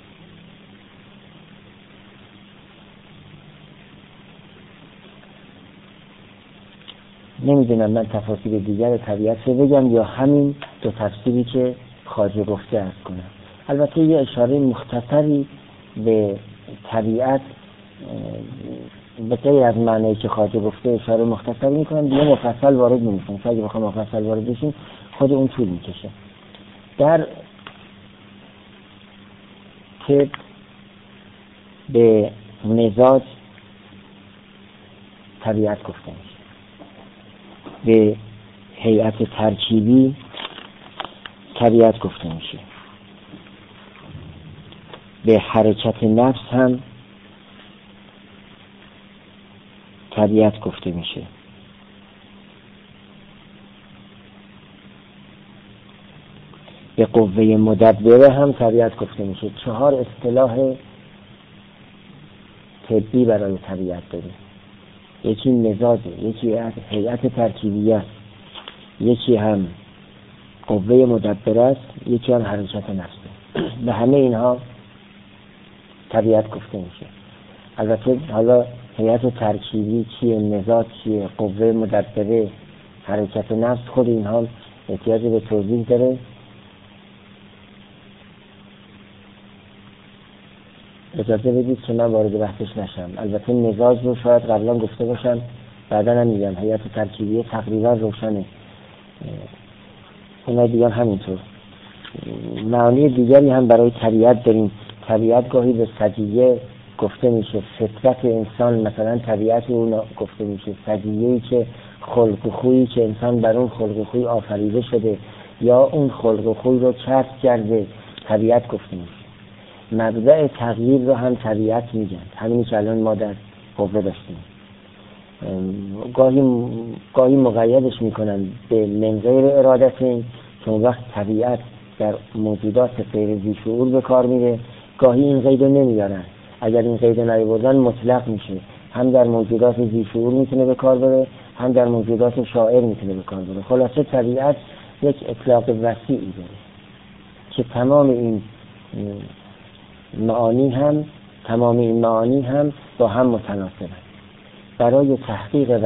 S1: نمیدونم من تفاصیل دیگر طبیعت رو بگم یا همین دو تفسیری که خواجه گفته عرض کنم. البته یه اشاره مختصری به طبیعت به غیر از معنی که خواجه گفته اشاره مختصری میکنم، دیگه مفصل وارد نمیشم، اگه بخوام مفصل وارد بشیم خود اون طول میکشه. در که به مزاج طبیعت گفته میشه، به هیئت ترکیبی طبیعت گفته میشه، به حرکت نفس هم طبیعت گفته میشه، به قوه مدبره هم طبیعت گفته میشه. 4 اصطلاح طبی برای طبیعت داره. یکی مزاجه، یکی هیئت ترکیبیه است، یکی هم قوه مدبره است، یکی هم حرکت نفسه. به همه اینها طبیعت گفته میشه. البته حالا هیئت ترکیبی چیه، مزاج چیه، قوه مدبره، حرکت نفس، خود اینها احتیاج به توضیح داره. اجازه بدید که من وارد بحثش نشم. البته مزاج رو شاید قبلا گفته باشم، بعدا هم میگم هیئت ترکیبی تقریبا روشنه، اونا دیگه همینطور. معانی دیگری هم برای طبیعت داریم. طبیعت گاهی به سجیه گفته میشه، فطرت انسان مثلا طبیعت اون گفته میشه، سجیه‌ای که خلق و خویی که انسان بر اون خلق و خوی آفریده شده یا اون خلق و خوی رو کسب کرده طبیعت گفته میشه. مبدأ تغییر رو هم طبیعت میگن، همینی که الان ما در قوه داشتیم. گاهی مقیدش میکنن به من غیر ارادتین، چون وقت طبیعت در موجودات غیر ذی شعور به کار میره. گاهی این قید رو نمیارن، اگر این قید رو نیاوردن مطلق میشه، هم در موجودات ذی شعور میتونه به کار بره، هم در موجودات شاعر میتونه به کار بره. خلاصه طبیعت یک اطلاق وسیعی داره که تمام این معانی هم با هم متناسبند. برای تحقیق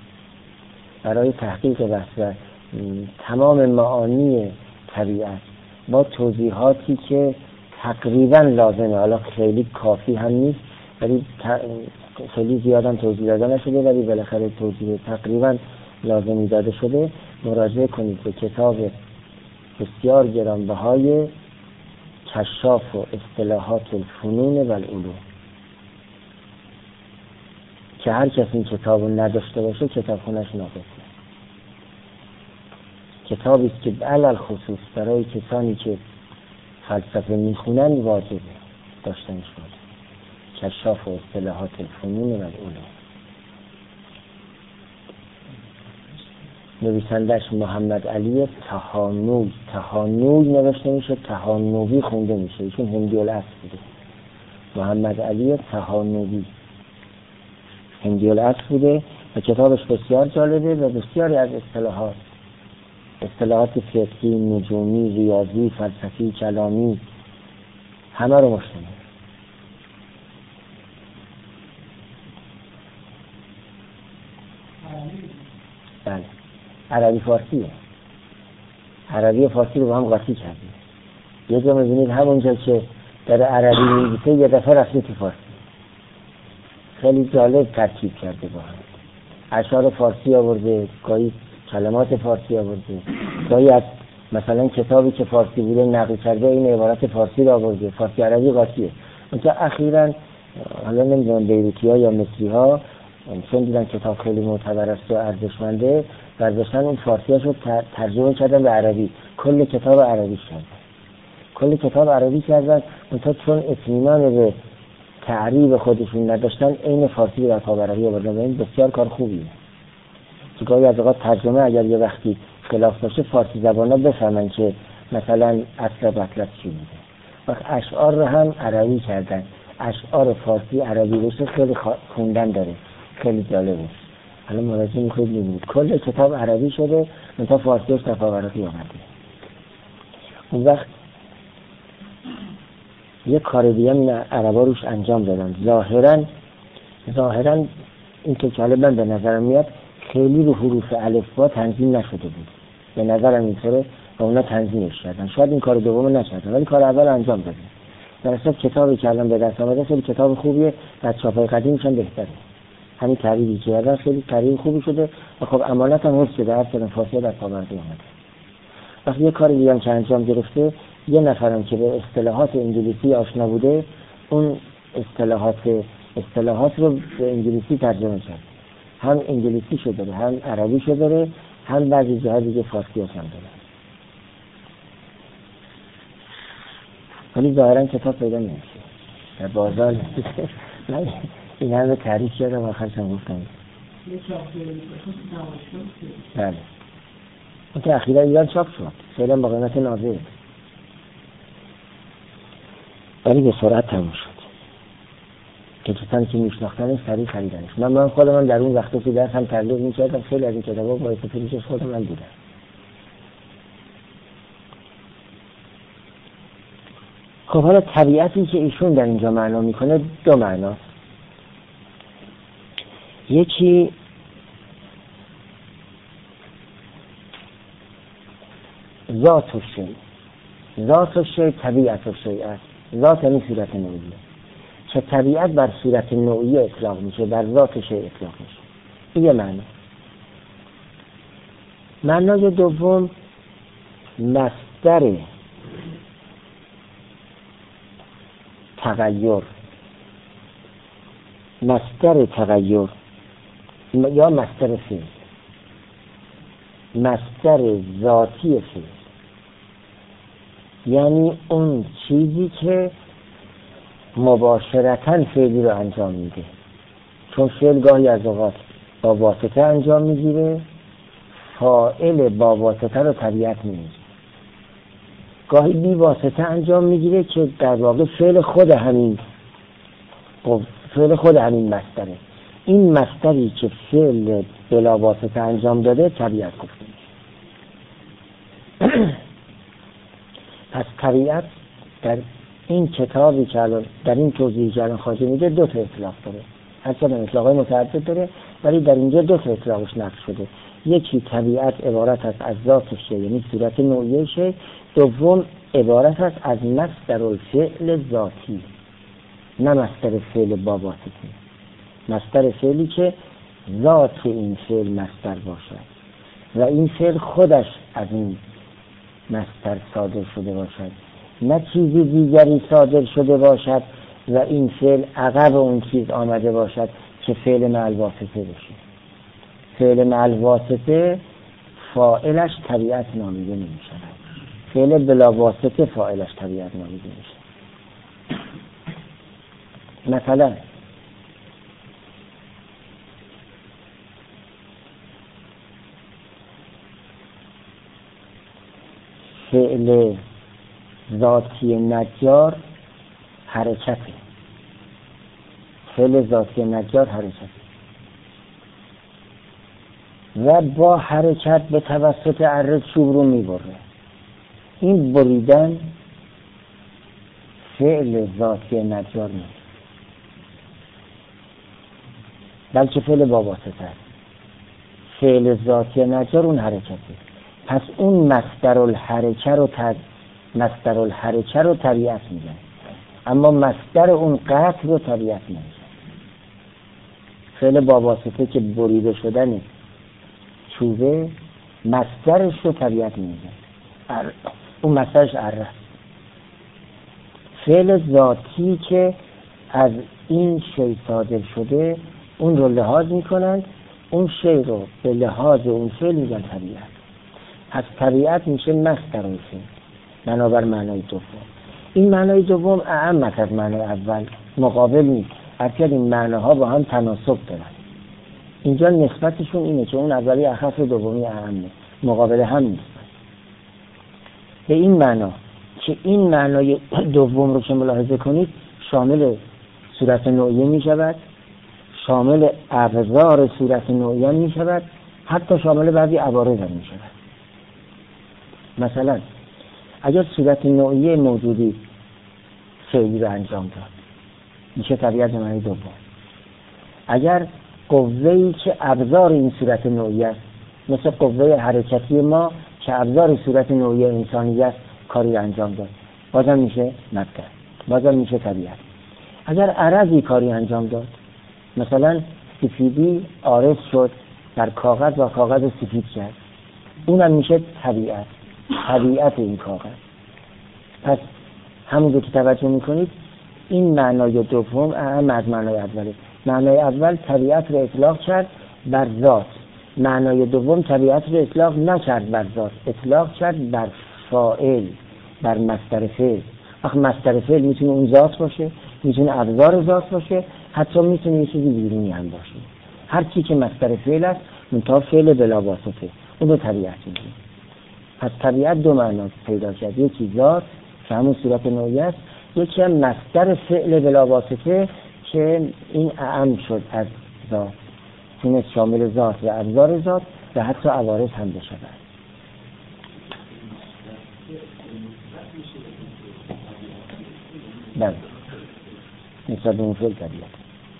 S1: بحث و تمام معانی طبیعت با توضیحاتی که تقریبا لازمه، حالا خیلی کافی هم نیست ولی خیلی زیاد هم توضیح داده نشده، ولی بالاخره توضیح تقریبا لازمی داده شده، مراجعه کنید به کتاب بسیار گرانبهای کشاف و اصطلاحات الفنون و العلوم که هر کسی این کتاب رو نداشته باشه کتابخونه‌اش ناقصه. کتابی است که علل خصوص برای کسانی که فلسفه میخونن واجبه داشتنش واجبه. کشاف و اصطلاحات الفنون و العلوم. نویسندش محمد علی تهانوی نوشته میشه، تهانوی خونده میشه، ایشون هندی الاصل بوده. محمد علی تهانوی هندی الاصل بوده و کتابش بسیار جالبه و بسیاری از اصطلاحات فقهی، نجومی، ریاضی، فلسفی، کلامی همه رو مشتمل. بله، عربی فارسی رو با هم قاطی کردیم. یه جا می‌بینید همونجا که در عربی میگیسه یه دفعه رفته تو فارسی. خیلی جالب ترکیب کرده با هم. اشعار فارسی آورده، گاهی کلمات فارسی آورده، گاهی از مثلا کتابی که فارسی بوده نقل کرده این عبارت فارسی رو آورده، فارسی عربی قاطیه. اونجا اخیراً حالا نمیدونم بیروتی‌ها یا مصری‌ها چون دیدن کتاب خیلی معتبر است و ارزشمنده، برداشتن اون فارسی‌اش رو ترجمه کردن به عربی، کل کتاب عربی کردن. اونجا چون اطمینان به تعریب خودشون نداشتن این فارسی رو در کتاب عربی آوردن و این بسیار کار خوبیه. که گاهی از اوقات ترجمه اگر یه وقتی خلاف باشه فارسی زبانا بفهمن که مثلا اصل مطلب چی میگه. وقت اشعار رو هم عربی کردن، اشعار فارسی عربی بشه خیلی خوندن داره، خیلی جالبه. حالا مراجعه میکنید میبینید کل کتاب عربی شده منتها فارسیش تفاوتی آمده. اون وقت یه کار دیگه این عربا روش انجام دادن. ظاهراً این که من به نظرم میاد خیلی رو حروف الفبا تنظیم نشده بود، به نظرم اینطوره و اونا تنظیمش کردن. شاید این کار دوم نکردن ولی کار اول انجام دادن. در اصل کتابی که الان به دست آمده خیلی کتاب خوبیه، از چاپای قدیمش هم بهتره. همین تعریفی که کردن خیلی تعریف خوبی شده و خب امانت هم حفظ شده، هر چند فارسی در پاورده اومده. وقتی یه کاری دیگه که انجام گرفته، یه نفرم که به اصطلاحات انگلیسی آشنا بوده اون اصطلاحات رو به انگلیسی ترجمه کرد. هم انگلیسی شو داره، هم عربی شو داره، هم بعضی جاها دیگه فارسی هم داره. ولی ظاهرا کتاب پیدا نمیشه در بازار. من این همه تعریف کردم و آخرش هم گفتم بله اون که اخیرا ایران چاپ شد فعلا با قیمت نازل ولی به سرعت تموم شد که کسانی که میشناختنش سریع خریدنش. من خودم در اون وقتی که درس هم تبلیغ میکردم خیلی از این کتابا با فروشش خودم من دیدم. خب حالا طبیعتی که ایشون در اینجا معنا میکنه دو معناست. یکی ذات الشیء طبیعت الشیء است. ذات یعنی صورت نوعیه که طبیعت بر صورت نوعیه اطلاق میشه، بر ذات شیء اطلاق میشه. این یه معنی. معنای دوم مصدر تغییر یا مصدر فعل، مصدر ذاتی فعل، یعنی اون چیزی که مباشرتاً فعلی رو انجام میده. چون فعل گاهی از اوقات با واسطه انجام میگیره، فاعل با واسطه رو طبیعت میگیره. گاهی بی واسطه انجام میگیره که در واقع فعل خود همین مصدره. این مصدری که فعل بلا واسطه انجام داده طبیعت گفته میشه. پس طبیعت در این کتابی که الان در این توضیحی که الان خواجه میده دو تا اطلاق داره، اصلا اطلاقای متعدد داره ولی در اینجا دو تا اطلاقش نقش شده. یکی طبیعت عبارت است از ذات شیء یعنی صورت نوعیه شیء، دوم عبارت است از مصدر الفعل ذاتی، نه مصدر فعل با واسطه، مصدر فعلی که ذات این فعل مصدر باشد و این فعل خودش از این مصدر صادر شده باشد، نه چیزی دیگری صادر شده باشد و این فعل عقب اون چیز آمده باشد که فعل مع الواسطه بشه. فعل مع الواسطه فاعلش طبیعت نامیده نمیشه، فعل بلا واسطه فاعلش طبیعت نامیده میشه. مثلا فعل ذاتی نجار حرکته، فعل ذاتی نجار حرکته و با حرکت به توسط اره چوب رو میبره. این بریدن فعل ذاتی نجار نیست بلکه فعل با واسطه است. فعل ذاتی نجار اون حرکته. پس اون مصدر الحرکه رو طبیعت میگن، اما مصدر اون قطع رو طبیعت نمیگن. فعل با واسطه که بریده شدن چوبه مصدرش رو طبیعت میگه، اون مصدرش اره. فعل ذاتی که از این شی صادر شده اون رو لحاظ میکنند، اون شی رو به لحاظ اون فعل میگن طبیعت. از طبیعت میشه مصدر اون فعل، بنابر معنای دوم. این معنای دوم اعم از معنای اول، مقابل نیست، هرچند این معناها با هم تناسب دارن. اینجا نسبتشون اینه که اون اولی اخف دومی اعمه، مقابل هم نیست. به این معنا که این معنای دوم رو که ملاحظه کنید شامل صورت نوعیه می شود، شامل ابزار صورت نوعیه می شود، حتی شامل بعضی عوارض هم می شود. مثلا اگر صورت نوعیه موجودی فعلی رو انجام داد میشه طبیعت معنی دوم. اگر قوه‌ای که ابزار این صورت نوعیه است، مثل قوه حرکتی ما که ابزار صورت نوعیه انسانی است، کاری انجام داد، بازم میشه مصدر، بازم میشه طبیعت. اگر عرضی کاری انجام داد، مثلا سفیدی عارض شد در کاغذ و کاغذ سفید کرد، اونم میشه طبیعت، طبیعت این کاغذ. پس همونجور که توجه میکنید این معنای دوم اهم از معنای اوله. معنای اول طبیعت رو اطلاق کرد بر ذات، معنای دوم طبیعت رو اطلاق نکرد بر ذات، اطلاق کرد بر فاعل، بر مصدر فعل. آخه مصدر فعل میتونه اون ذات باشه، میتونه ابزار ذات باشه، حتی میتونه یه چیزی بیرونی هم باشه. هر چی که مصدر فعل است منتها فعل بلا واسطه، اون رو طبیعت میگیم. پس طبیعت دو معنا پیدا کرد، یکی ذات که همون صورت نوعی است، یکی هم مصدر فعل بلا واسطه که این اعم شد از ذات، تونست شامل ذات و ابزار ذات و حتی عوارض هم بشود. بله نسبت به اون فعل طبیعت.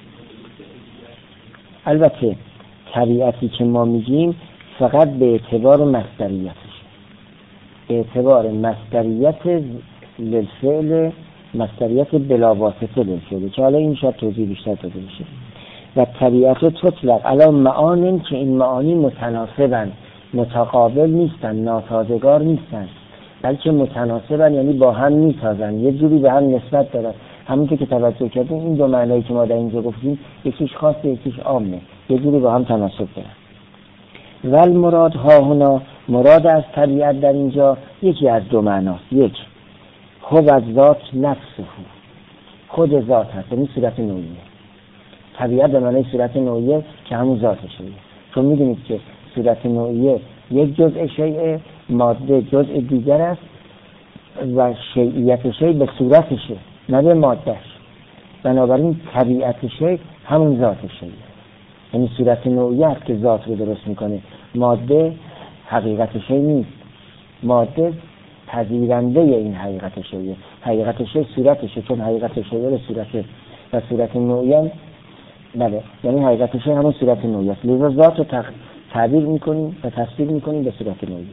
S1: البته طبیعتی که ما میگیم فقط به اعتبار مصدریتش، به اعتبار مصدریت للفعل، مصدریت بلاواسطه للفعل، که حالا این شاید توضیح بیشتر داده بشه. و طبیعت تطلق علی معانی که این معانی متناسبن، متقابل نیستن، ناسازگار نیستن، بلکه متناسبن، یعنی با هم میسازن، یه جوری به هم نسبت دارن. همونطور که توجه کردیم این دو معنایی که ما در اینجا گفتیم یکیش خاصه یکیش عامه، یه جوری با هم تناسب دارن. ول مراد ها هنا، مراد از طبیعت در اینجا یکی از دو معناست. یک خود از ذات نفسه، خود ذات هست، یعنی صورت نوعیه. طبیعت به معنی صورت نوعیه که همون ذاتشه، چون میدونید که صورت نوعیه یک جزء شیء، ماده جزء دیگر است و شیعیت شیء به صورتشه نه به مادهش. بنابراین طبیعت شیء همون ذات شیء، یعنی صورت نوعیه است که ذات رو درست میکنه. ماده حقیقت شیء نیست، ماده پذیرنده این حقیقت شیء، حقیقت شیء صورتشه، چون حقیقت شیء به صورته و صورت نوعیه بله، یعنی حقیقت شیء همون صورت نوعیه است. لذا ذات رو تعبیر میکنیم و تفسیر میکنیم به صورت نوعیه.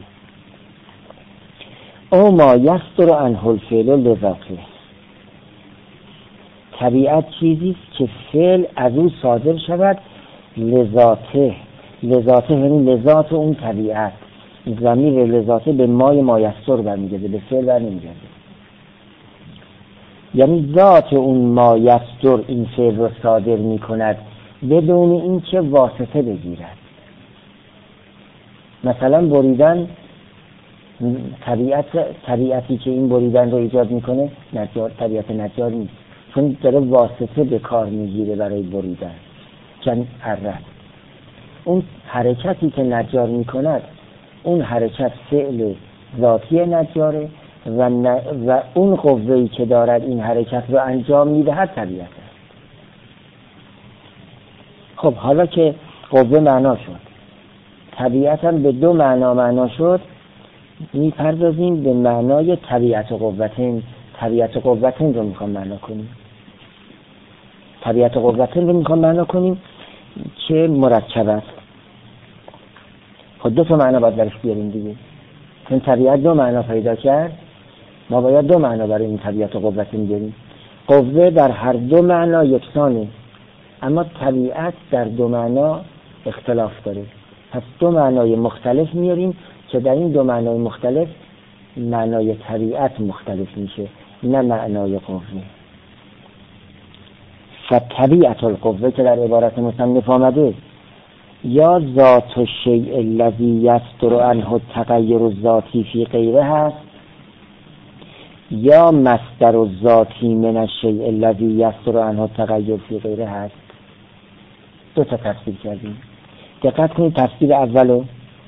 S1: او ما یصدر عنه الفعل لذاته، طبیعت چیزی که فعل از او صادر شود لذاته، لذاته یعنی لذات اون طبیعت. ضمیر لذاته به ما یصدر برمیگرده، به فعل برنمیگرده. یعنی ذات اون ما یصدر این فعل رو صادر میکند بدون این که واسطه بگیرد. مثلا بریدن، طبیعتی که این بریدن رو ایجاد میکنه نجار، طبیعت نجار نیست، چون داره واسطه به کار میگیره برای بریدن، یعنی حرکت. اون حرکتی که نجار میکند اون حرکت فعل ذاتی نجاره و اون قوه‌ای که دارد این حرکت رو انجام میدهد طبیعت است. خب حالا که قوه معنا شد، طبیعت هم به دو معنا شد، میپردازیم به معنای طبیعت قوتین. طبیعت قوتین رو میخوام معنا کنیم، طبیعت قوتین رو میخوام معنا کنیم که مرکب است. خب دو تا معنا باید برش بیاریم دیگه، چون طبیعت دو معنا پیدا کرد، ما باید دو معنا برای این طبیعت قوتین بیاریم. قوه در هر دو معنا یکسانه، اما طبیعت در دو معنا اختلاف داره. پس دو معنای مختلف میاریم که در این دو معنای مختلف معنای طبیعت مختلف میشه، نه معنای قوه. فطبیعت القوه که در عبارت مصنف آمده یا ذات الشیء الذی یصدر عنه التغیر الذاتی فی غیره هست، یا مصدر الذاتی من الشیء الذی یصدر عنه التغیر فی غیره هست. دو تا تفسیر کردیم. دقت کنید تفسیر اولو،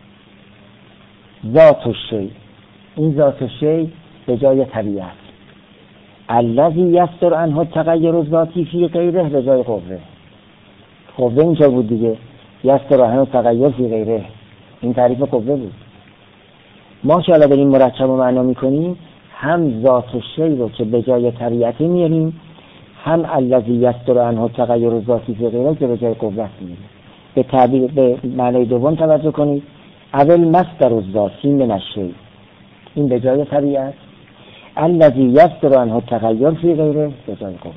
S1: ذات الشیء، این ذات الشیء به جای طبیعت، الذی یصدر عنه التغیر الذاتی فی غیره به جای قوه. قوه اینجا بود دیگه، یصدر عنه التغیر فی غیره، این تعریف قوه بود. ما که الان داریم مرکب رو معنا میکنیم، هم ذات الشیء رو که به جای طبیعت میاریم، هم الذی یصدر عنه التغیر الذاتی فی غیره که به جای قوه میاریم. به تعبیر به معنای دوم توجه کنید، اول مصدر الذاتی من الشیء، این به جای طبیعت، الذی یصدر عنه التغیر فی غیره به جای قوه.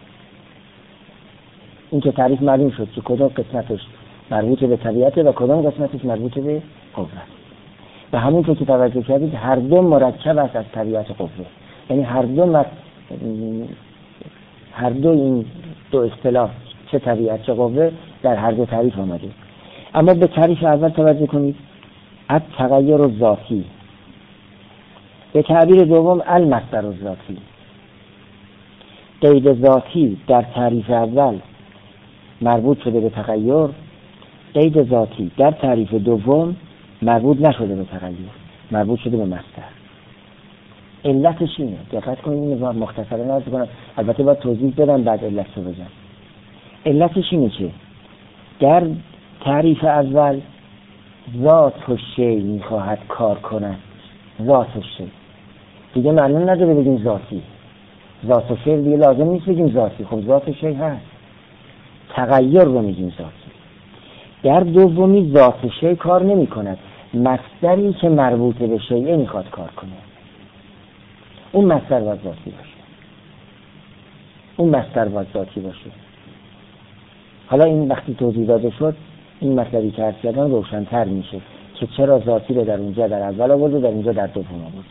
S1: این که تعریف معلوم شد که کدام قسمتش مربوط به طبیعت و کدام قسمتش مربوط به قوه. و همون که توجه کردید هر دو مرکب است از طبیعت قوه، یعنی هر دو این دو اصطلاح چه طبیعت چه قوه در هر دو تعریف آمده. اما به تعریف اول توجه کنید، التغیر الذاتی، به تعبیر دوم المصدر الذاتی. قید ذاتی در تعریف اول مربوط شده به تغیر، قید ذاتی در تعریف دوم مربوط نشده به تغیر، مربوط شده به مصدر. علتش اینه، دقت کنید، اینو مختصرا عرض کنم، البته باید توضیح بدم بعد علت رو بگم. علتش اینه که در تعریف اول ذات الشیء میخواهد کار کند، ذات الشیء دیگه معلوم نداره بگیم ذاتی، ذات الشیء دیگه لازم نیست بگیم ذاتی، خب ذات الشیء هست، تغیر رو میگیم ذاتی. در دومی ذات الشیء کار نمی کند، مصدری که مربوط به شیء میخواد کار کنه، اون مصدر باید ذاتی باشه، اون مصدر باید ذاتی باشه. حالا این وقتی توضیح داده شد این مطلبی که عرض کردم روشن‌تر میشه که چرا ذاتی رو در اونجا در اول آورده در اینجا در دوم آورده.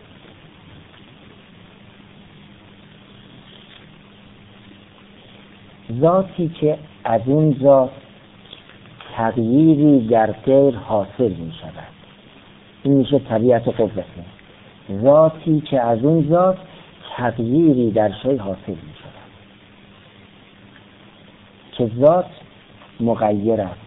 S1: ذاتی که از اون ذات تغییری در غیر حاصل می شود، این میشه طبیعت قوته. ذاتی که از اون ذات تغییری در شی حاصل می شود، که ذات مغیر است،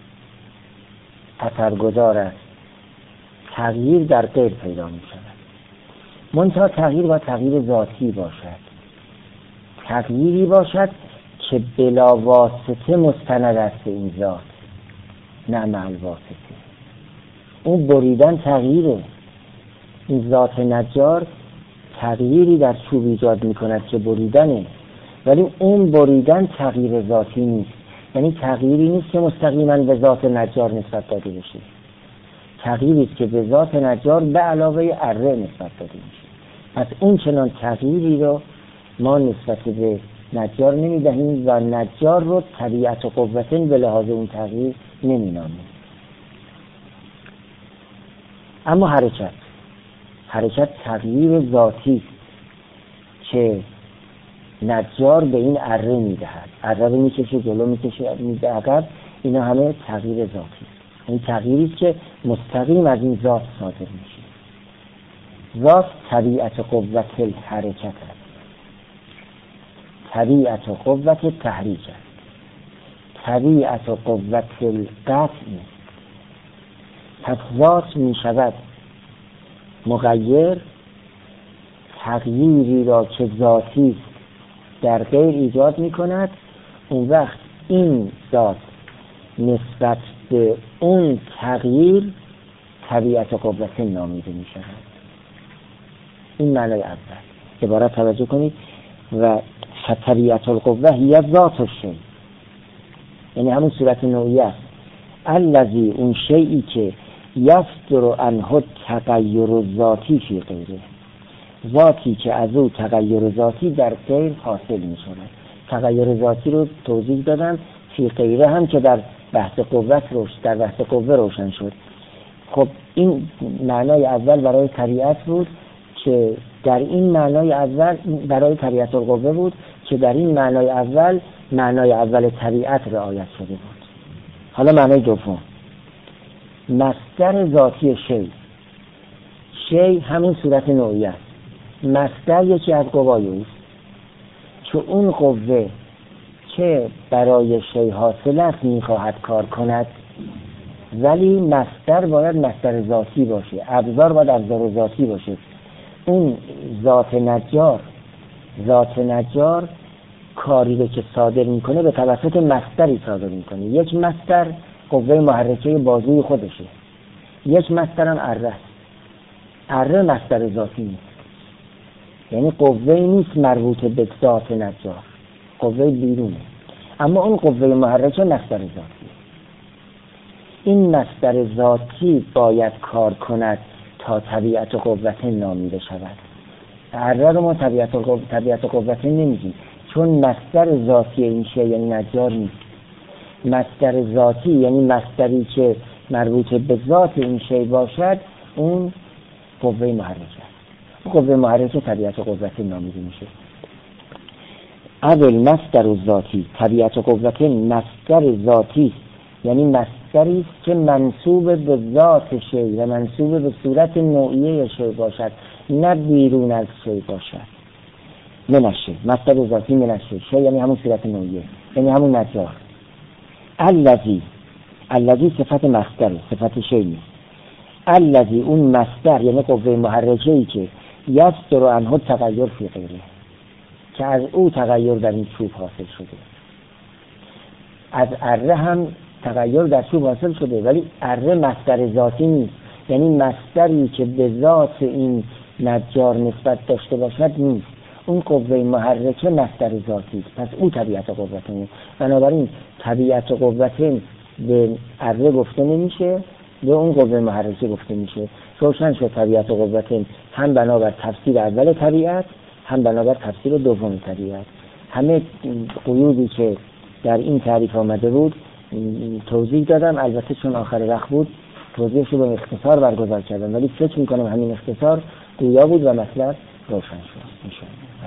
S1: اثرگذار است، تغییر در غیر پیدا می شود. منتها تغییر با تغییر ذاتی باشد، تغییری باشد که بلا واسطه مستند است به این ذات، نه مع الواسطه. اون بریدن تغییره، این ذات نجار تغییری در چوب ایجاد می کند که بریدنه، ولی اون بریدن تغییر ذاتی نیست، یعنی تغییری نیست که مستقیما به ذات نجار نسبت داده بشه، تغییری است که به ذات نجار به علاوه اره نسبت داده میشه. پس اون چنان تغییری رو ما نسبت به نجار نمیدهیم و نجار رو طبیعت و قوتن به لحاظ اون تغییر نمینامیم. اما حرکت تغییر ذاتی که نجار به این اره میدهد، اره رو میکشه جلو، میکشه میده عقب، اینا همه تغییر ذاتی، این تغییری است که مستقیم از این ذات صادر میشه. ذات طبیعت قوت الحرکت است، طبیعت قوت تحریک است، طبیعت قوت القطع نیست. پس ذات می شود مغیر، تغییری را که ذاتی در غیر ایجاد می کند، اون وقت این ذات نسبت به اون تغییر طبیعت قوت نامیده می شود. این معنی اول. عبارت توجه کنید، و طبیعت القوه هی ذات الشیء، یعنی همون صورت نوعی است، الذی اون شیئی که یصدر عنه تغیر الذاتی فی غیره، ذاتی که از او تغیر ذاتی در غیر حاصل می شود. تغیر ذاتی رو توضیح دادم، فی غیره هم که در بحث قوت در بحث قوه روشن شد. خب این معنای اول برای طبیعت بود که در این معنای اول برای طبیعت القوه بود که در این معنای اول طبیعت رعایت شده بود. حالا معنای دوم، مصدر ذاتی شی همین صورت نوعی است. مصدر یکی از قوای اوست که اون قوه که برای شی حاصل است میخواهد کار کند، ولی مصدر باید مصدر ذاتی باشه، ابزار باید ابزار ذاتی باشه. اون ذات نجار کاری که صادر میکنه به توسط مصدری صادر میکنه. یک مصدر قوه محرکه بازوی خودشه، یک مصدر هم اره مصدر ذاتی نیست، یعنی قوه نیست مربوط به ذات نجار، قوه بیرونه، اما اون قوه محرکه مصدر ذاتی. این مصدر ذاتی باید کار کند تا طبیعت قوت نامیده شود. اره رو ما طبیعت قوت نمیگیم، چون مصدر ذاتی این شی یعنی نجار نیست. مصدر ذاتی یعنی مصدری که مربوط به ذات این شی باشد، اون قوه محرکه است. قوه محرکه طبیعت قوت نامیده میشه. اول مصدر ذاتی، طبیعت قوت مصدر ذاتی یعنی مصدری است که منسوب به ذات شی و منسوب به صورت نوعیه شی باشد، نه بیرون از شی باشد. منشه مصدر ذاتی منشه شی یعنی همون صورت نوعیه، یعنی همون نجار. الذی صفت مصدر، صفت شی نیست. الذی اون مصدر یعنی قوه محرکه ای که یصدر عنه تغییر فی غیره، که از او تغییر در این چوب حاصل شده. از اره هم تغییر در چوب حاصل شده، ولی اره مصدر ذاتی نیست، یعنی مصدری که به ذات این نجار نسبت داشته باشد نیست. اون قوه محرکه مصدر ذاتی است، پس او طبیعت قوت نیست. بنابراین طبیعت قوت به اره گفته نمیشه، به اون قوه محرکه گفته میشه. روشن شد طبیعت قوت هم بنابر تفسیر اول طبیعت، هم بنابر تفسیر دوم طبیعت. همه قیودی که در این تعریف آمده بود توضیح دادم، البته چون آخر وقت بود توضیحش رو به اختصار برگزار کردم، ولی فکر میکنم همین اختصار گویا بود و مطلب روشن شد.